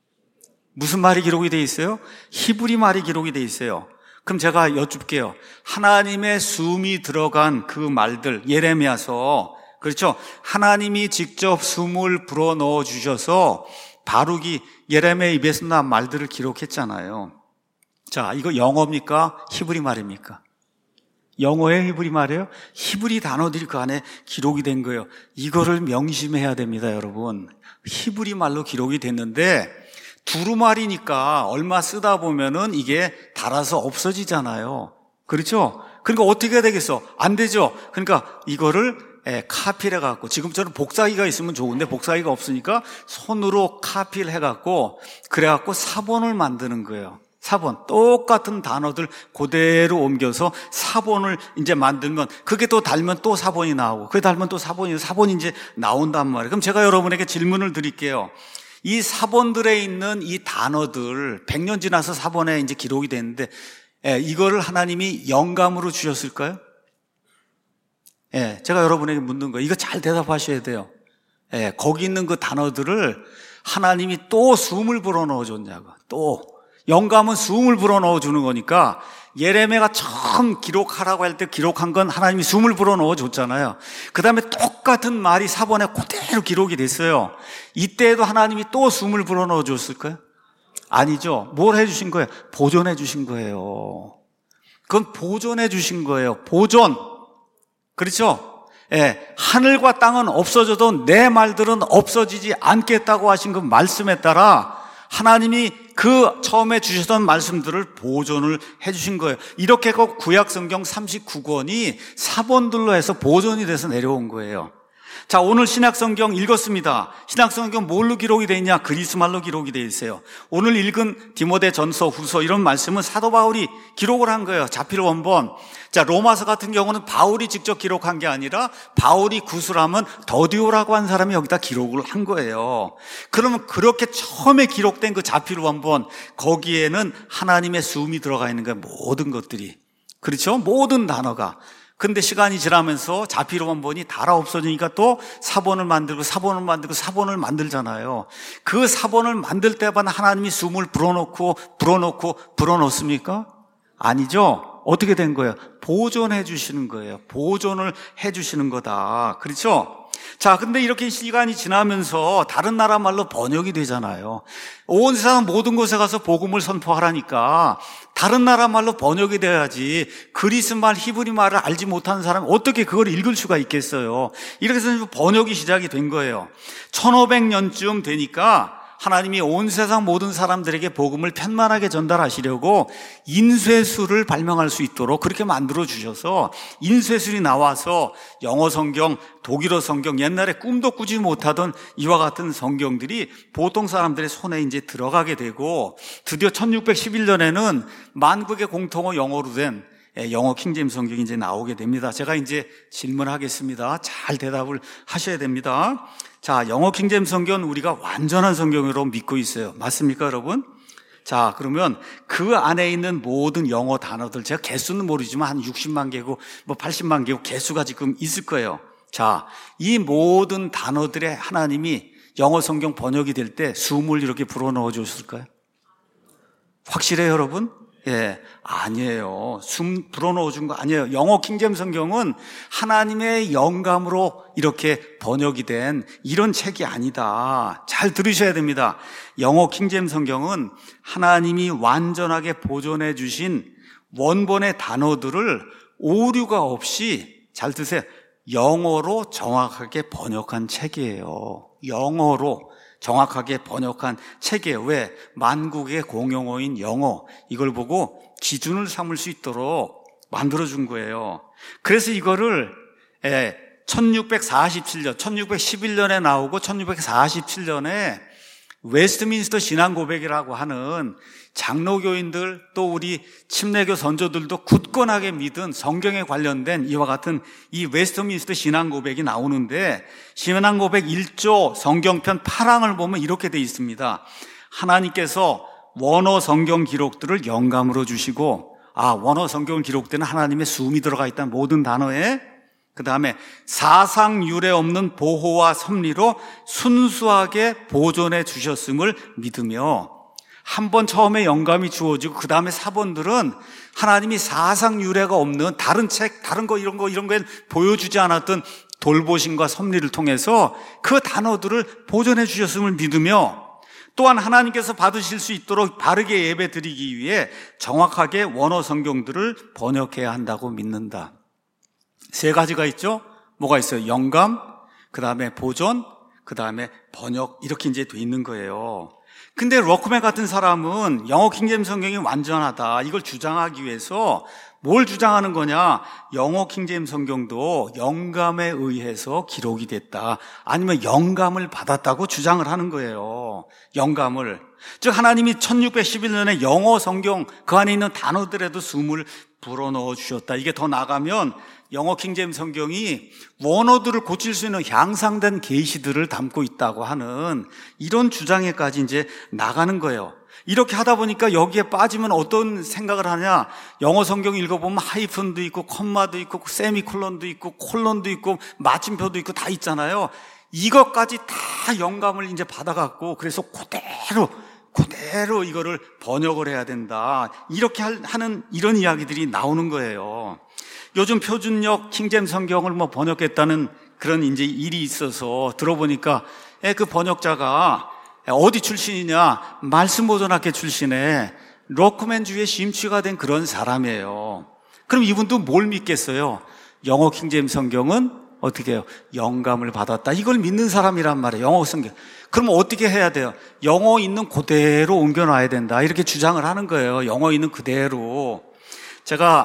무슨 말이 기록이 돼 있어요? 히브리 말이 기록이 돼 있어요. 그럼 제가 여쭙게요. 하나님의 숨이 들어간 그 말들, 예레미야서, 그렇죠? 하나님이 직접 숨을 불어넣어 주셔서 바룩이 예레미야 입에서 난 말들을 기록했잖아요. 자, 이거 영어입니까? 히브리 말입니까? 영어의 히브리 말이에요? 히브리 단어들이 그 안에 기록이 된 거예요. 이거를 명심해야 됩니다, 여러분. 히브리 말로 기록이 됐는데 두루마리니까 얼마 쓰다 보면은 이게 닳아서 없어지잖아요. 그렇죠? 그러니까 어떻게 해야 되겠어? 안 되죠? 그러니까 이거를 카피를 해갖고, 지금처럼 복사기가 있으면 좋은데 복사기가 없으니까 손으로 카피를 해갖고, 그래갖고 사본을 만드는 거예요. 사본. 똑같은 단어들 그대로 옮겨서 사본을 이제 만들면, 그게 또 달면 또 사본이 나오고, 그게 달면 또 사본이, 사본이 이제 나온단 말이에요. 그럼 제가 여러분에게 질문을 드릴게요. 이 사본들에 있는 이 단어들 백 년 지나서 사본에 이제 기록이 됐는데 예, 이거를 하나님이 영감으로 주셨을까요? 예, 제가 여러분에게 묻는 거예요. 이거 잘 대답하셔야 돼요. 예, 거기 있는 그 단어들을 하나님이 또 숨을 불어넣어 줬냐고. 또 영감은 숨을 불어넣어 주는 거니까 예레미야가 처음 기록하라고 할 때 기록한 건 하나님이 숨을 불어넣어 줬잖아요. 그 다음에 똑같은 말이 사본에 그대로 기록이 됐어요. 이때에도 하나님이 또 숨을 불어넣어 줬을까요? 아니죠. 뭘 해주신 거예요? 보존해 주신 거예요. 그건 보존해 주신 거예요. 보존. 그렇죠? 예, 하늘과 땅은 없어져도 내 말들은 없어지지 않겠다고 하신 그 말씀에 따라 하나님이 그 처음에 주셨던 말씀들을 보존을 해주신 거예요. 이렇게 구약 성경 삼십구 권이 사본들로 해서 보존이 돼서 내려온 거예요. 자, 오늘 신약성경 읽었습니다. 신약성경 뭘로 기록이 되어 있냐? 그리스말로 기록이 되어 있어요. 오늘 읽은 디모데 전서, 후서 이런 말씀은 사도 바울이 기록을 한 거예요. 자필 원본. 자, 로마서 같은 경우는 바울이 직접 기록한 게 아니라 바울이 구술하면 더디오라고 한 사람이 여기다 기록을 한 거예요. 그러면 그렇게 처음에 기록된 그 자필 원본, 거기에는 하나님의 숨이 들어가 있는 거예요. 모든 것들이. 그렇죠? 모든 단어가. 근데 시간이 지나면서 자필 원본이 달아 없어지니까 또 사본을 만들고 사본을 만들고 사본을 만들잖아요. 그 사본을 만들 때마다 하나님이 숨을 불어넣고 불어넣고 불어넣습니까? 아니죠. 어떻게 된 거예요? 보존해 주시는 거예요. 보존을 해 주시는 거다. 그렇죠? 자, 근데 이렇게 시간이 지나면서 다른 나라 말로 번역이 되잖아요. 온 세상 모든 곳에 가서 복음을 선포하라니까 다른 나라 말로 번역이 돼야지 그리스 말, 히브리 말을 알지 못하는 사람이 어떻게 그걸 읽을 수가 있겠어요. 이렇게 해서 번역이 시작이 된 거예요. 천오백 년쯤 되니까 하나님이 온 세상 모든 사람들에게 복음을 편만하게 전달하시려고 인쇄술을 발명할 수 있도록 그렇게 만들어 주셔서 인쇄술이 나와서 영어 성경, 독일어 성경, 옛날에 꿈도 꾸지 못하던 이와 같은 성경들이 보통 사람들의 손에 이제 들어가게 되고 드디어 천육백십일 년에는 만국의 공통어 영어로 된 영어 킹제임스 성경이 이제 나오게 됩니다. 제가 이제 질문하겠습니다. 잘 대답을 하셔야 됩니다. 자, 영어 킹제임스 성경은 우리가 완전한 성경으로 믿고 있어요. 맞습니까, 여러분? 자, 그러면 그 안에 있는 모든 영어 단어들, 제가 개수는 모르지만 한 육십만 개고 뭐 팔십만 개고 개수가 지금 있을 거예요. 자, 이 모든 단어들의 하나님이 영어 성경 번역이 될 때 숨을 이렇게 불어넣어 줬을까요? 확실해요, 여러분? 예, 아니에요. 숨 불어넣어 준 거 아니에요. 영어 킹제임스 성경은 하나님의 영감으로 이렇게 번역이 된 이런 책이 아니다. 잘 들으셔야 됩니다. 영어 킹제임스 성경은 하나님이 완전하게 보존해 주신 원본의 단어들을 오류가 없이, 잘 드세요, 영어로 정확하게 번역한 책이에요. 영어로 정확하게 번역한 책이에요. 왜? 만국의 공용어인 영어, 이걸 보고 기준을 삼을 수 있도록 만들어준 거예요. 그래서 이거를 천육백사십칠 년, 천육백십일 년에 나오고 천육백사십칠 년에 웨스트민스터 신앙고백이라고 하는 장로교인들 또 우리 침례교 선조들도 굳건하게 믿은 성경에 관련된 이와 같은 이 웨스트민스터 신앙고백이 나오는데, 신앙고백 일 조 성경편 팔 항을 보면 이렇게 돼 있습니다. 하나님께서 원어 성경 기록들을 영감으로 주시고, 아, 원어 성경 기록되는 하나님의 숨이 들어가 있다는 모든 단어에, 그 다음에 사상 유례 없는 보호와 섭리로 순수하게 보존해 주셨음을 믿으며, 한 번 처음에 영감이 주어지고 그 다음에 사본들은 하나님이 사상 유례가 없는 다른 책, 다른 거 이런 거 이런 거에 보여주지 않았던 돌보심과 섭리를 통해서 그 단어들을 보존해 주셨음을 믿으며, 또한 하나님께서 받으실 수 있도록 바르게 예배 드리기 위해 정확하게 원어 성경들을 번역해야 한다고 믿는다. 세 가지가 있죠. 뭐가 있어요? 영감, 그 다음에 보존, 그 다음에 번역, 이렇게 이제 돼 있는 거예요. 근데 로크맨 같은 사람은 영어 킹제임스 성경이 완전하다, 이걸 주장하기 위해서 뭘 주장하는 거냐? 영어 킹제임스 성경도 영감에 의해서 기록이 됐다, 아니면 영감을 받았다고 주장을 하는 거예요. 영감을. 즉 하나님이 천육백십일 년에 영어 성경 그 안에 있는 단어들에도 숨을 불어넣어 주셨다. 이게 더 나가면 영어 킹제임스 성경이 원어들을 고칠 수 있는 향상된 계시들을 담고 있다고 하는 이런 주장에까지 이제 나가는 거예요. 이렇게 하다 보니까 여기에 빠지면 어떤 생각을 하냐? 영어 성경 읽어보면 하이픈도 있고 콤마도 있고 세미콜론도 있고 콜론도 있고 마침표도 있고 다 있잖아요. 이것까지 다 영감을 이제 받아갖고 그래서 그대로 그대로 이거를 번역을 해야 된다, 이렇게 하는 이런 이야기들이 나오는 거예요. 요즘 표준역 킹제임스 성경을 뭐 번역했다는 그런 이제 일이 있어서 들어보니까 그 번역자가 어디 출신이냐? 말씀보존학회 출신의 로크맨주의 심취가 된 그런 사람이에요. 그럼 이분도 뭘 믿겠어요? 영어 킹제임스 성경은 어떻게 해요? 영감을 받았다, 이걸 믿는 사람이란 말이에요. 영어 성경. 그럼 어떻게 해야 돼요? 영어 있는 그대로 옮겨놔야 된다, 이렇게 주장을 하는 거예요. 영어 있는 그대로. 제가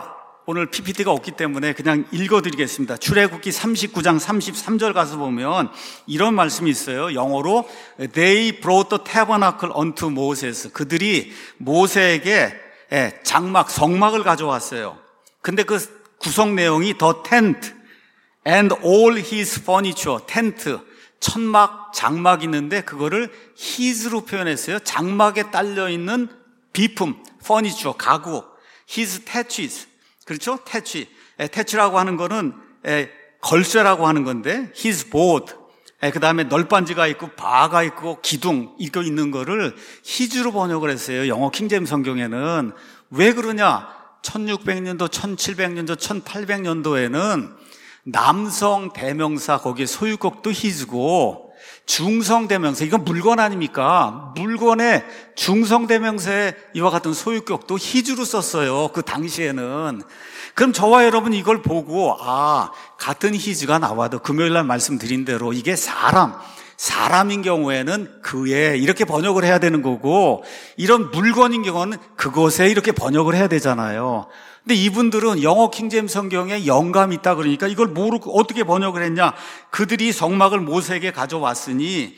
오늘 피피티가 없기 때문에 그냥 읽어드리겠습니다. 출애굽기 삼십구 장 삼십삼 절 가서 보면 이런 말씀이 있어요. 영어로 They brought the tabernacle unto Moses. 그들이 모세에게 장막, 성막을 가져왔어요. 근데 그 구성 내용이 the tent and all his furniture, 텐트, 천막, 장막이 있는데 그거를 his로 표현했어요. 장막에 딸려있는 비품, furniture, 가구, his thatches, 그렇죠? 태취. 태취라고 하는 거는 에, 걸쇠라고 하는 건데 his board. 그 다음에 널빤지가 있고 바가 있고 기둥 이거 있는 거를 his로 번역을 했어요. 영어 킹제임스 성경에는. 왜 그러냐? 천육백 년도, 천칠백 년도, 천팔백 년도에는 남성 대명사 거기에 소유격도 his고 중성 대명사, 이건 물건 아닙니까? 물건에 중성 대명사에 이와 같은 소유격도 his로 썼어요. 그 당시에는. 그럼 저와 여러분 이걸 보고 아, 같은 his가 나와도 금요일 날 말씀드린 대로 이게 사람, 사람인 경우에는 그에 이렇게 번역을 해야 되는 거고 이런 물건인 경우는 그것에 이렇게 번역을 해야 되잖아요. 근데 이분들은 영어 킹제임스 성경에 영감이 있다 그러니까 이걸 모르고 어떻게 번역을 했냐? 그들이 성막을 모세에게 가져왔으니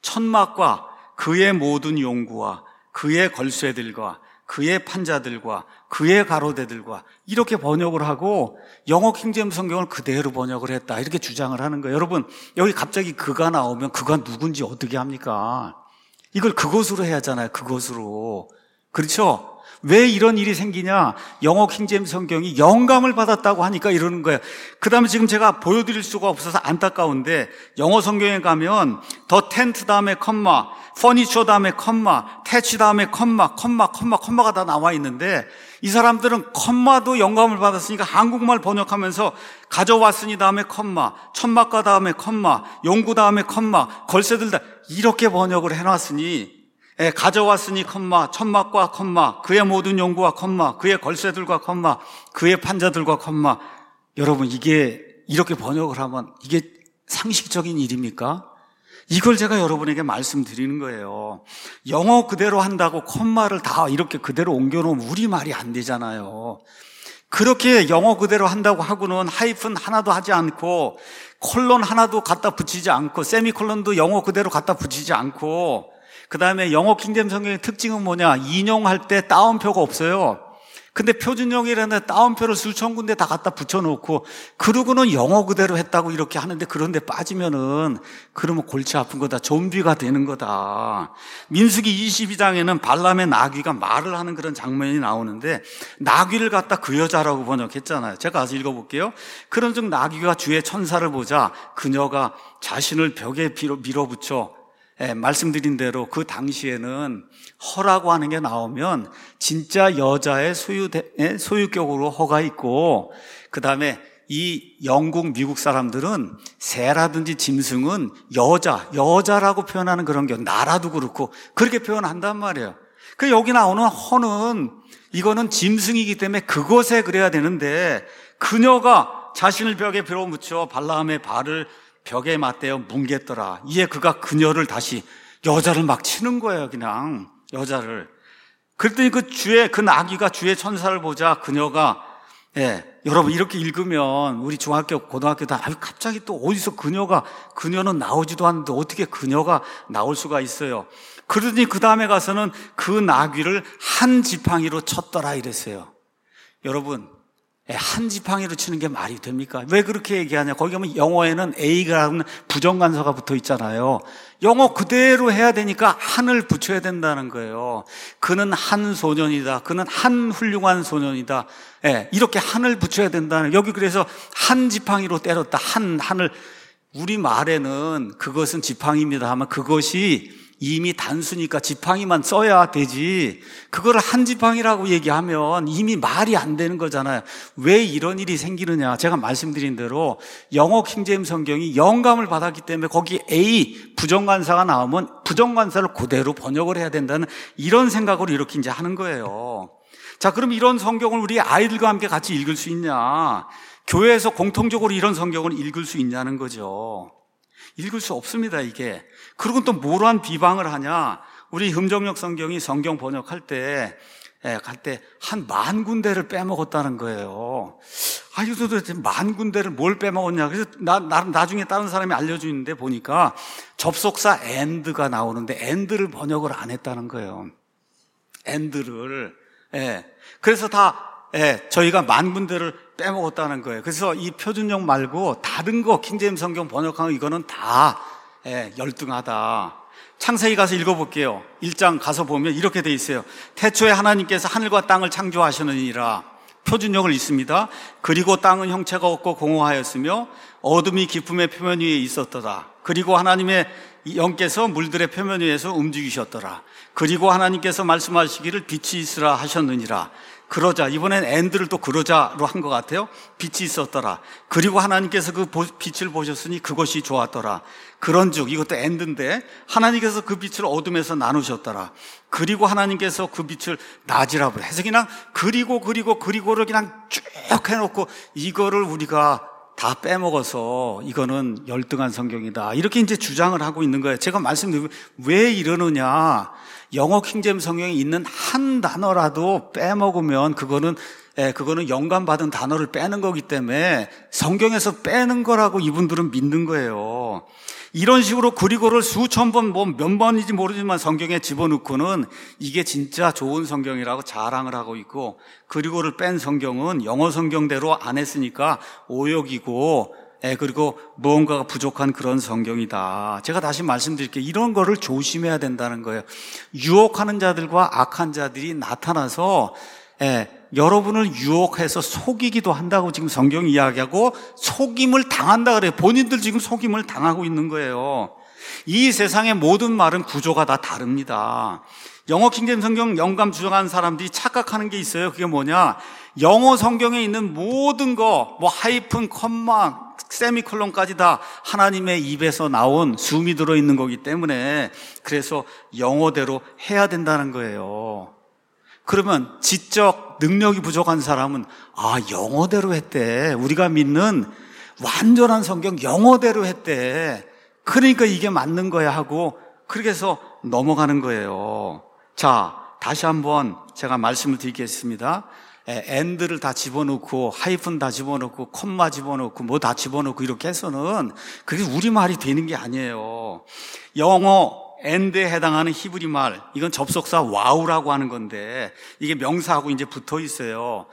천막과 그의 모든 용구와 그의 걸쇠들과 그의 판자들과 그의 가로대들과 이렇게 번역을 하고 영어 킹제임스 성경을 그대로 번역을 했다 이렇게 주장을 하는 거예요. 여러분 여기 갑자기 그가 나오면 그가 누군지 어떻게 합니까? 이걸 그것으로 해야 하잖아요. 그것으로. 그렇죠? 왜 이런 일이 생기냐? 영어 킹제임스 성경이 영감을 받았다고 하니까 이러는 거예요. 그 다음에 지금 제가 보여드릴 수가 없어서 안타까운데 영어 성경에 가면 더 텐트 다음에 컴마, 퍼니처 다음에 컴마, 태치 다음에 컴마, 컴마, 컴마, 컴마가 다 나와 있는데 이 사람들은 컴마도 영감을 받았으니까 한국말 번역하면서 가져왔으니 다음에 컴마, 천막과 다음에 컴마, 용구 다음에 컴마, 걸쇠들 다 이렇게 번역을 해놨으니 예, 가져왔으니 컴마, 천막과 컴마, 그의 모든 용구와 컴마, 그의 걸쇠들과 컴마, 그의 판자들과 컴마. 여러분 이게 이렇게 번역을 하면 이게 상식적인 일입니까? 이걸 제가 여러분에게 말씀드리는 거예요. 영어 그대로 한다고 컴마를 다 이렇게 그대로 옮겨놓으면 우리말이 안 되잖아요. 그렇게 영어 그대로 한다고 하고는 하이픈 하나도 하지 않고 콜론 하나도 갖다 붙이지 않고 세미콜론도 영어 그대로 갖다 붙이지 않고 그 다음에 영어 킹제임스 성경의 특징은 뭐냐? 인용할 때 따옴표가 없어요. 근데 표준형이라는 따옴표를 수천 군데 다 갖다 붙여놓고 그러고는 영어 그대로 했다고 이렇게 하는데 그런데 빠지면은 그러면 골치 아픈 거다. 좀비가 되는 거다. 민수기 이십이 장에는 발람의 나귀가 말을 하는 그런 장면이 나오는데 나귀를 갖다 그 여자라고 번역했잖아요. 제가 가서 읽어볼게요. 그런즉 나귀가 주의 천사를 보자 그녀가 자신을 벽에 밀어붙여 예, 말씀드린 대로 그 당시에는 허라고 하는 게 나오면 진짜 여자의 소유, 소유격으로 허가 있고 그 다음에 이 영국, 미국 사람들은 새라든지 짐승은 여자, 여자라고 표현하는 그런 게 나라도 그렇고 그렇게 표현한단 말이에요. 그 여기 나오는 허는 이거는 짐승이기 때문에 그것에 그래야 되는데 그녀가 자신을 벽에 빌어붙여 발라함의 발을 벽에 맞대어 뭉갰더라. 이에 그가 그녀를 다시 여자를 막 치는 거예요. 그냥 여자를. 그랬더니 그 주의 그 나귀가 주의 천사를 보자 그녀가 예, 여러분 이렇게 읽으면 우리 중학교 고등학교 다 아유, 갑자기 또 어디서 그녀가 그녀는 나오지도 않는데 어떻게 그녀가 나올 수가 있어요. 그러더니 그 다음에 가서는 그 나귀를 한 지팡이로 쳤더라 이랬어요. 여러분 한 지팡이로 치는 게 말이 됩니까? 왜 그렇게 얘기하냐? 거기 가면 영어에는 A라는 부정관사가 붙어 있잖아요. 영어 그대로 해야 되니까 한을 붙여야 된다는 거예요. 그는 한 소년이다. 그는 한 훌륭한 소년이다. 예, 이렇게 한을 붙여야 된다는. 여기 그래서 한 지팡이로 때렸다. 한 한을 우리 말에는 그것은 지팡이입니다 하면 그것이 이미 단수니까 지팡이만 써야 되지 그걸 한 지팡이라고 얘기하면 이미 말이 안 되는 거잖아요. 왜 이런 일이 생기느냐? 제가 말씀드린 대로 영어 킹제임스 성경이 영감을 받았기 때문에 거기 A 부정관사가 나오면 부정관사를 그대로 번역을 해야 된다는 이런 생각으로 이렇게 이제 하는 거예요. 자, 그럼 이런 성경을 우리 아이들과 함께 같이 읽을 수 있냐? 교회에서 공통적으로 이런 성경을 읽을 수 있냐는 거죠. 읽을 수 없습니다, 이게. 그리고 또 뭐란 비방을 하냐? 우리 흠정역 성경이 성경 번역할 때 예, 갈 때 한 만 군데를 빼먹었다는 거예요. 아유, 도대체 만 군데를 뭘 빼먹었냐. 그래서 나, 나, 나중에 다른 사람이 알려주는데 보니까 접속사 and가 나오는데 and를 번역을 안 했다는 거예요. and를. 예. 그래서 다, 예, 저희가 만 군데를 빼먹었다는 거예요. 그래서 이 표준형 말고 다른 거, 킹제임스 성경 번역한 거 이거는 다, 예, 열등하다. 창세기 가서 읽어볼게요. 일 장 가서 보면 이렇게 돼 있어요. 태초에 하나님께서 하늘과 땅을 창조하시느니라. 표준형을 읽습니다. 그리고 땅은 형체가 없고 공허하였으며 어둠이 깊음의 표면 위에 있었더라. 그리고 하나님의 영께서 물들의 표면 위에서 움직이셨더라. 그리고 하나님께서 말씀하시기를 빛이 있으라 하셨느니라. 그러자, 이번엔 and를 또 그러자로 한 것 같아요. 빛이 있었더라. 그리고 하나님께서 그 빛을 보셨으니 그것이 좋았더라. 그런즉, 이것도 and인데 하나님께서 그 빛을 어둠에서 나누셨더라. 그리고 하나님께서 그 빛을 낮이라 그래. 해서 그냥 그리고 그리고 그리고를 그냥 쭉 해놓고 이거를 우리가 다 빼먹어서 이거는 열등한 성경이다. 이렇게 이제 주장을 하고 있는 거예요. 제가 말씀드리면 왜 이러느냐. 영어 킹제임스 성경에 있는 한 단어라도 빼먹으면 그거는 예, 그거는 영감받은 단어를 빼는 거기 때문에 성경에서 빼는 거라고 이분들은 믿는 거예요. 이런 식으로 그리고를 수천 번, 뭐 몇 번인지 모르지만 성경에 집어넣고는 이게 진짜 좋은 성경이라고 자랑을 하고 있고, 그리고를 뺀 성경은 영어 성경대로 안 했으니까 오역이고, 예, 그리고 무언가가 부족한 그런 성경이다. 제가 다시 말씀드릴게요. 이런 거를 조심해야 된다는 거예요. 유혹하는 자들과 악한 자들이 나타나서 예, 여러분을 유혹해서 속이기도 한다고 지금 성경이 이야기하고 속임을 당한다 그래요. 본인들 지금 속임을 당하고 있는 거예요. 이 세상의 모든 말은 구조가 다 다릅니다. 영어 킹제임스 성경 영감 주장하는 사람들이 착각하는 게 있어요. 그게 뭐냐? 영어 성경에 있는 모든 거, 뭐 하이픈, 컴마, 세미콜론까지 다 하나님의 입에서 나온 숨이 들어있는 거기 때문에 그래서 영어대로 해야 된다는 거예요. 그러면 지적 능력이 부족한 사람은 아, 영어대로 했대. 우리가 믿는 완전한 성경 영어대로 했대. 그러니까 이게 맞는 거야 하고 그렇게 해서 넘어가는 거예요. 자, 다시 한번 제가 말씀을 드리겠습니다. and를 다 집어넣고 하이픈 다 집어넣고 콤마 집어넣고 뭐 다 집어넣고 이렇게 해서는 그게 우리말이 되는 게 아니에요. 영어 and에 해당하는 히브리 말, 이건 접속사 와우라고 하는 건데 이게 명사하고 이제 붙어 있어요.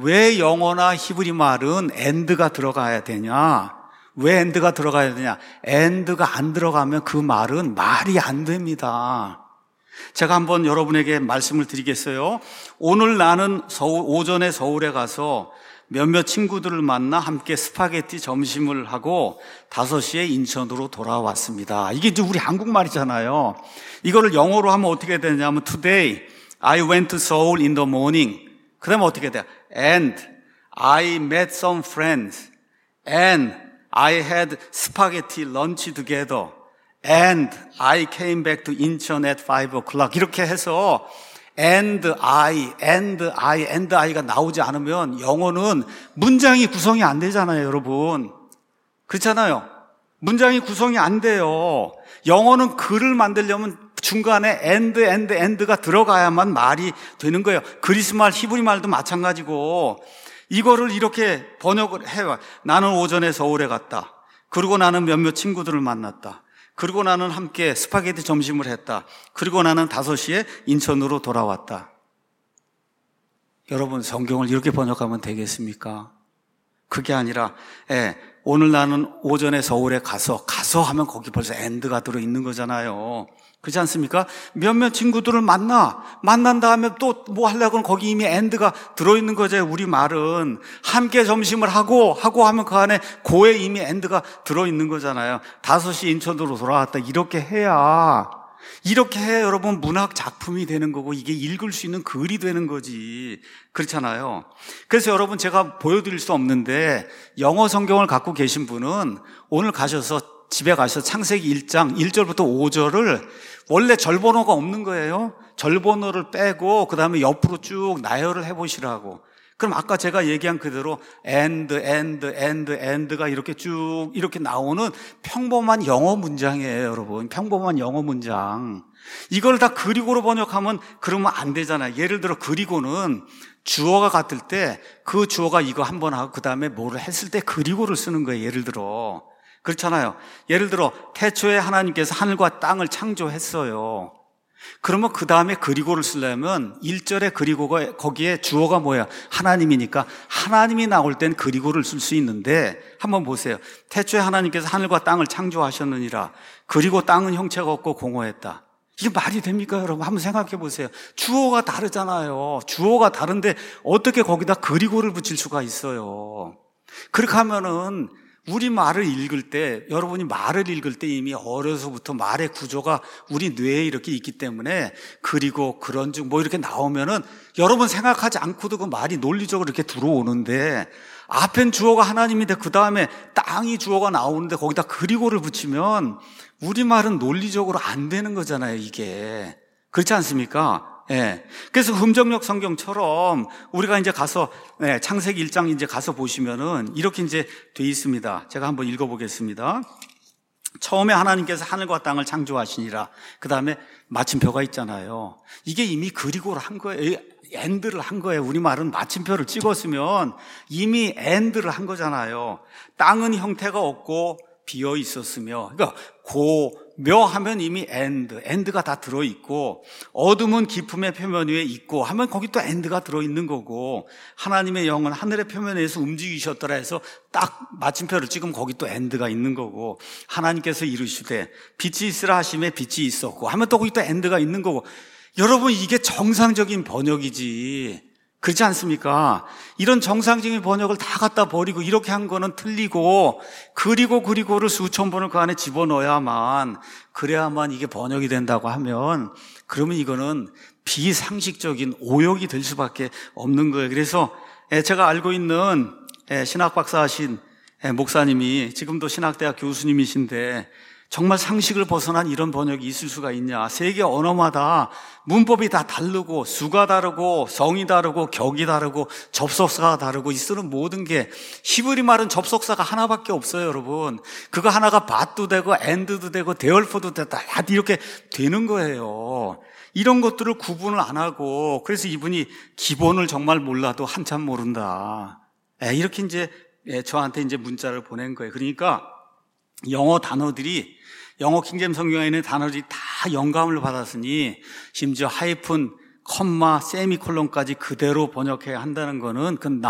왜 영어나 히브리 말은 and가 들어가야 되냐? 왜 and가 들어가야 되냐? and가 안 들어가면 그 말은 말이 안 됩니다. 제가 한번 여러분에게 말씀을 드리겠어요. 오늘 나는 서울, 오전에 서울에 가서 몇몇 친구들을 만나 함께 스파게티 점심을 하고 다섯 시에 인천으로 돌아왔습니다. 이게 이제 우리 한국말이잖아요. 이거를 영어로 하면 어떻게 되냐면 Today I went to Seoul in the morning. 그 다음에 어떻게 돼요? And I met some friends. And I had spaghetti lunch together. And I came back to 인천 at five o'clock. 이렇게 해서 and I, and I, and I가 나오지 않으면 영어는 문장이 구성이 안 되잖아요, 여러분. 그렇잖아요. 문장이 구성이 안 돼요. 영어는 글을 만들려면 중간에 and, and, and가 들어가야만 말이 되는 거예요. 그리스 말, 히브리 말도 마찬가지고 이거를 이렇게 번역을 해요. 나는 오전에 서울에 갔다. 그리고 나는 몇몇 친구들을 만났다. 그리고 나는 함께 스파게티 점심을 했다. 그리고 나는 다섯 시에 인천으로 돌아왔다. 여러분, 성경을 이렇게 번역하면 되겠습니까? 그게 아니라 예, 오늘 나는 오전에 서울에 가서 가서 하면 거기 벌써 and가 들어있는 거잖아요. 그렇지 않습니까? 몇몇 친구들을 만나 만난 다음에 또 뭐 하려고 하면 거기 이미 and가 들어있는 거죠. 우리 말은 함께 점심을 하고 하고 하면 그 안에 고에 이미 and가 들어있는 거잖아요. 다섯 시 인천으로 돌아왔다. 이렇게 해야 이렇게 해야 여러분 문학 작품이 되는 거고 이게 읽을 수 있는 글이 되는 거지. 그렇잖아요. 그래서 여러분 제가 보여드릴 수 없는데 영어 성경을 갖고 계신 분은 오늘 가셔서 집에 가셔서 창세기 일 장 일 절부터 오 절을 원래 절번호가 없는 거예요. 절번호를 빼고 그 다음에 옆으로 쭉 나열을 해보시라고. 그럼 아까 제가 얘기한 그대로 and, and, and, and가 이렇게 쭉 이렇게 나오는 평범한 영어 문장이에요, 여러분. 평범한 영어 문장. 이걸 다 그리고로 번역하면 그러면 안 되잖아요. 예를 들어 그리고는 주어가 같을 때 그 주어가 이거 한 번 하고 그 다음에 뭐를 했을 때 그리고를 쓰는 거예요. 예를 들어. 그렇잖아요. 예를 들어 태초에 하나님께서 하늘과 땅을 창조했어요. 그러면 그 다음에 그리고를 쓰려면 일 절에 그리고가 거기에 주어가 뭐야? 하나님이니까 하나님이 나올 땐 그리고를 쓸 수 있는데 한번 보세요. 태초에 하나님께서 하늘과 땅을 창조하셨느니라. 그리고 땅은 형체가 없고 공허했다. 이게 말이 됩니까, 여러분? 한번 생각해 보세요. 주어가 다르잖아요. 주어가 다른데 어떻게 거기다 그리고를 붙일 수가 있어요? 그렇게 하면은 우리 말을 읽을 때, 여러분이 말을 읽을 때 이미 어려서부터 말의 구조가 우리 뇌에 이렇게 있기 때문에 그리고 그런즉 뭐 이렇게 나오면은 여러분 생각하지 않고도 그 말이 논리적으로 이렇게 들어오는데 앞엔 주어가 하나님인데 그 다음에 땅이 주어가 나오는데 거기다 그리고를 붙이면 우리말은 논리적으로 안 되는 거잖아요, 이게. 그렇지 않습니까? 예. 그래서 흠정역 성경처럼 우리가 이제 가서, 네, 창세기 일 장 이제 가서 보시면은 이렇게 이제 돼 있습니다. 제가 한번 읽어보겠습니다. 처음에 하나님께서 하늘과 땅을 창조하시니라. 그 다음에 마침표가 있잖아요. 이게 이미 그리고를 한 거예요. 엔드를 한 거예요. 우리말은 마침표를 찍었으면 이미 엔드를 한 거잖아요. 땅은 형태가 없고 비어 있었으며, 그러니까 고며 하면 이미 and, and가 다 들어있고, 어둠은 깊음의 표면 위에 있고 하면 거기 또 and가 들어있는 거고, 하나님의 영은 하늘의 표면에서 움직이셨더라 해서 딱 마침표를 찍으면 거기 또 and가 있는 거고, 하나님께서 이르시되 빛이 있으라 하심에 빛이 있었고 하면 또 거기 또 and가 있는 거고. 여러분, 이게 정상적인 번역이지, 그렇지 않습니까? 이런 정상적인 번역을 다 갖다 버리고 이렇게 한 거는 틀리고, 그리고 그리고를 수천 번을 그 안에 집어넣어야만, 그래야만 이게 번역이 된다고 하면, 그러면 이거는 비상식적인 오역이 될 수밖에 없는 거예요. 그래서 제가 알고 있는 신학 박사 하신 목사님이 지금도 신학대학 교수님이신데 정말 상식을 벗어난 이런 번역이 있을 수가 있냐. 세계 언어마다 문법이 다 다르고 수가 다르고 성이 다르고 격이 다르고 접속사가 다르고 이 쓰는 모든 게, 히브리 말은 접속사가 하나밖에 없어요, 여러분. 그거 하나가 밭도 되고 엔드도 되고 데얼포도 되다 이렇게 되는 거예요. 이런 것들을 구분을 안 하고, 그래서 이분이 기본을 정말 몰라도 한참 모른다, 이렇게 이제 저한테 이제 문자를 보낸 거예요. 그러니까 영어 단어들이, 영어 킹제임스 성경에 있는 단어들이 다 영감을 받았으니 심지어 하이픈, 컴마, 세미콜론까지 그대로 번역해야 한다는 거는 그건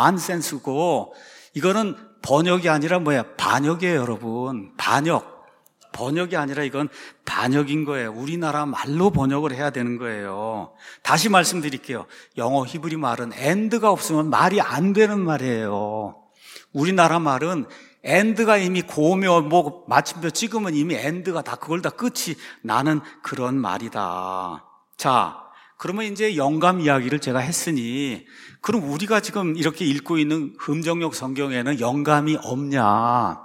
난센스고, 이거는 번역이 아니라 뭐야? 반역이에요, 여러분. 반역. 번역이 아니라 이건 반역인 거예요. 우리나라 말로 번역을 해야 되는 거예요. 다시 말씀드릴게요. 영어 히브리 말은 and가 없으면 말이 안 되는 말이에요. 우리나라 말은 and가 이미 고며 뭐 마침표 찍으면 이미 and가 다 그걸 다 끝이 나는 그런 말이다. 자, 그러면 이제 영감 이야기를 제가 했으니, 그럼 우리가 지금 이렇게 읽고 있는 흠정역 성경에는 영감이 없냐?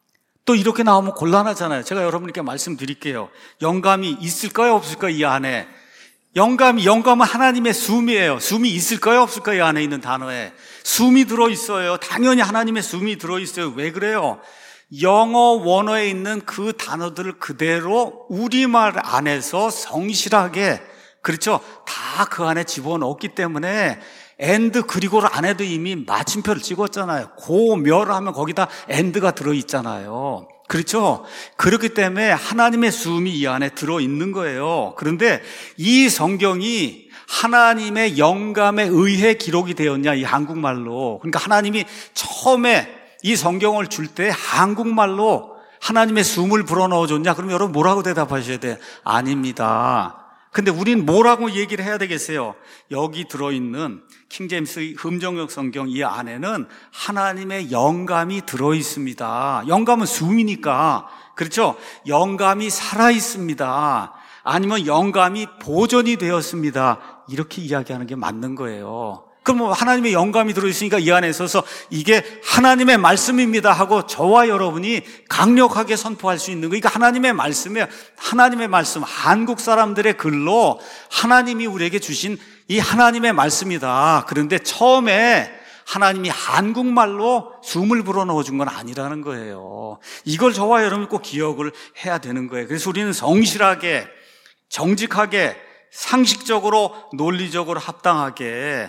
또 이렇게 나오면 곤란하잖아요. 제가 여러분께 말씀드릴게요. 영감이 있을까요, 없을까요, 이 안에? 영감이, 영감은 하나님의 숨이에요. 숨이 있을까요, 없을까요, 이 안에 있는 단어에? 숨이 들어있어요. 당연히 하나님의 숨이 들어있어요. 왜 그래요? 영어 원어에 있는 그 단어들을 그대로 우리말 안에서 성실하게, 그렇죠? 다 그 안에 집어넣었기 때문에 and 그리고를 안 해도 이미 마침표를 찍었잖아요. 고, 멸을 하면 거기다 and가 들어있잖아요. 그렇죠? 그렇기 때문에 하나님의 숨이 이 안에 들어있는 거예요. 그런데 이 성경이 하나님의 영감에 의해 기록이 되었냐, 이 한국말로. 그러니까 하나님이 처음에 이 성경을 줄 때 한국말로 하나님의 숨을 불어넣어줬냐? 그럼 여러분 뭐라고 대답하셔야 돼요? 아닙니다. 근데 우린 뭐라고 얘기를 해야 되겠어요? 여기 들어있는 킹제임스 흠정역 성경 이 안에는 하나님의 영감이 들어있습니다. 영감은 숨이니까, 그렇죠? 영감이 살아있습니다. 아니면 영감이 보존이 되었습니다. 이렇게 이야기하는 게 맞는 거예요. 그럼 하나님의 영감이 들어있으니까 이 안에 있어서 이게 하나님의 말씀입니다 하고 저와 여러분이 강력하게 선포할 수 있는 거, 이거 하나님의 말씀이에요. 하나님의 말씀, 한국 사람들의 글로 하나님이 우리에게 주신 이 하나님의 말씀이다. 그런데 처음에 하나님이 한국말로 숨을 불어넣어 준 건 아니라는 거예요. 이걸 저와 여러분이 꼭 기억을 해야 되는 거예요. 그래서 우리는 성실하게, 정직하게, 상식적으로, 논리적으로 합당하게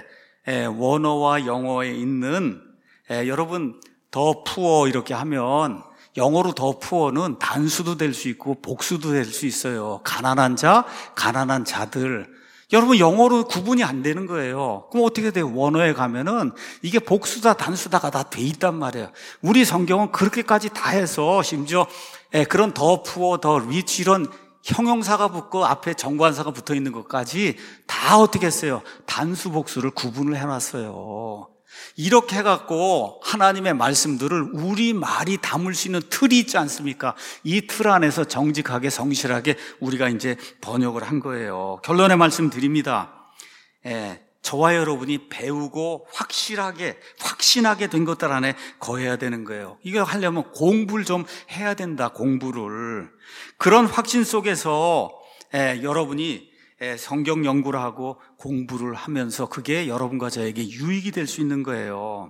원어와 영어에 있는, 여러분 더 푸어 이렇게 하면 영어로 더 푸어는 단수도 될 수 있고 복수도 될 수 있어요. 가난한 자, 가난한 자들. 여러분 영어로 구분이 안 되는 거예요. 그럼 어떻게 돼요? 원어에 가면은 이게 복수다 단수다가 다 돼 있단 말이에요. 우리 성경은 그렇게까지 다 해서 심지어 그런 더 푸어, 더 리치 이런 형용사가 붙고 앞에 정관사가 붙어 있는 것까지 다 어떻게 했어요? 단수 복수를 구분을 해놨어요. 이렇게 해갖고 하나님의 말씀들을 우리 말이 담을 수 있는 틀이 있지 않습니까? 이 틀 안에서 정직하게 성실하게 우리가 이제 번역을 한 거예요. 결론의 말씀 드립니다. 예, 저와 여러분이 배우고 확실하게 확신하게 된 것들 안에 거해야 되는 거예요. 이거 하려면 공부를 좀 해야 된다. 공부를. 그런 확신 속에서 예, 여러분이 성경 연구를 하고 공부를 하면서 그게 여러분과 저에게 유익이 될 수 있는 거예요.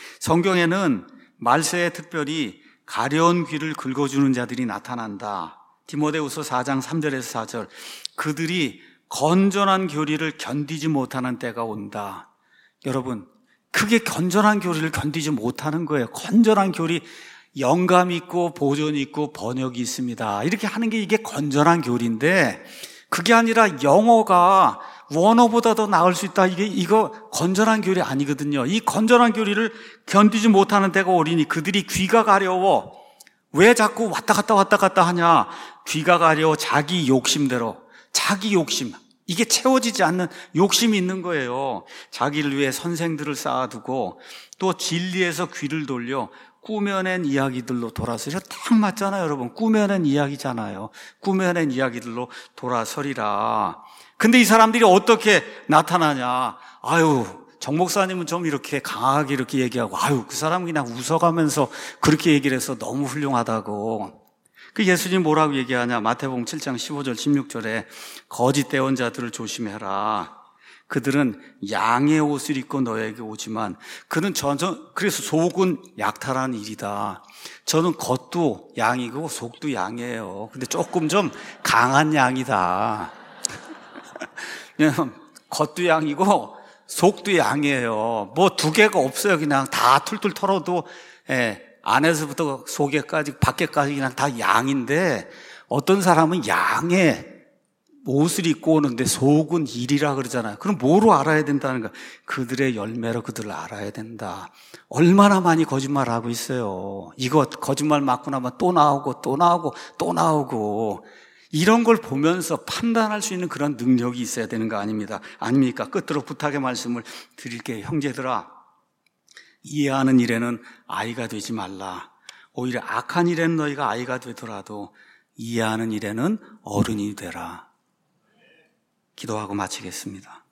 성경에는 말세에 특별히 가려운 귀를 긁어주는 자들이 나타난다. 디모데후서 사 장 삼 절에서 사 절. 그들이 건전한 교리를 견디지 못하는 때가 온다. 여러분, 그게 건전한 교리를 견디지 못하는 거예요. 건전한 교리, 영감 있고 보존 있고 번역이 있습니다. 이렇게 하는 게 이게 건전한 교리인데 그게 아니라 영어가 원어보다 더 나을 수 있다. 이게 이거 건전한 교리 아니거든요. 이 건전한 교리를 견디지 못하는 때가 오리니 그들이 귀가 가려워. 왜 자꾸 왔다 갔다 왔다 갔다 하냐? 귀가 가려워 자기 욕심대로. 자기 욕심. 이게 채워지지 않는 욕심이 있는 거예요. 자기를 위해 선생들을 쌓아두고 또 진리에서 귀를 돌려 꾸며낸 이야기들로 돌아서리라. 딱 맞잖아요, 여러분. 꾸며낸 이야기잖아요. 꾸며낸 이야기들로 돌아서리라. 근데 이 사람들이 어떻게 나타나냐? 아유, 정 목사님은 좀 이렇게 강하게 이렇게 얘기하고, 아유, 그 사람 그냥 웃어가면서 그렇게 얘기를 해서 너무 훌륭하다고. 그 예수님 뭐라고 얘기하냐? 마태복음 칠 장 십오 절 십육 절에 거짓 대언자들을 조심해라. 그들은 양의 옷을 입고 너에게 오지만 그는 전전 그래서 속은 약탈한 일이다. 저는 겉도 양이고 속도 양이에요. 근데 조금 좀 강한 양이다. 겉도 양이고 속도 양이에요. 뭐 두 개가 없어요. 그냥 다 툴툴 털어도 예, 안에서부터 속에까지 밖에까지 그냥 다 양인데 어떤 사람은 양의 옷을 입고 오는데 속은 일이라 그러잖아요. 그럼 뭐로 알아야 된다는 거야? 그들의 열매로 그들을 알아야 된다. 얼마나 많이 거짓말하고 있어요. 이거 거짓말 맞고 나면 또 나오고 또 나오고 또 나오고 이런 걸 보면서 판단할 수 있는 그런 능력이 있어야 되는 거 아닙니다. 아닙니까? 끝으로 부탁의 말씀을 드릴게요. 형제들아, 이해하는 일에는 아이가 되지 말라. 오히려 악한 일에는 너희가 아이가 되더라도 이해하는 일에는 어른이 되라. 기도하고 마치겠습니다.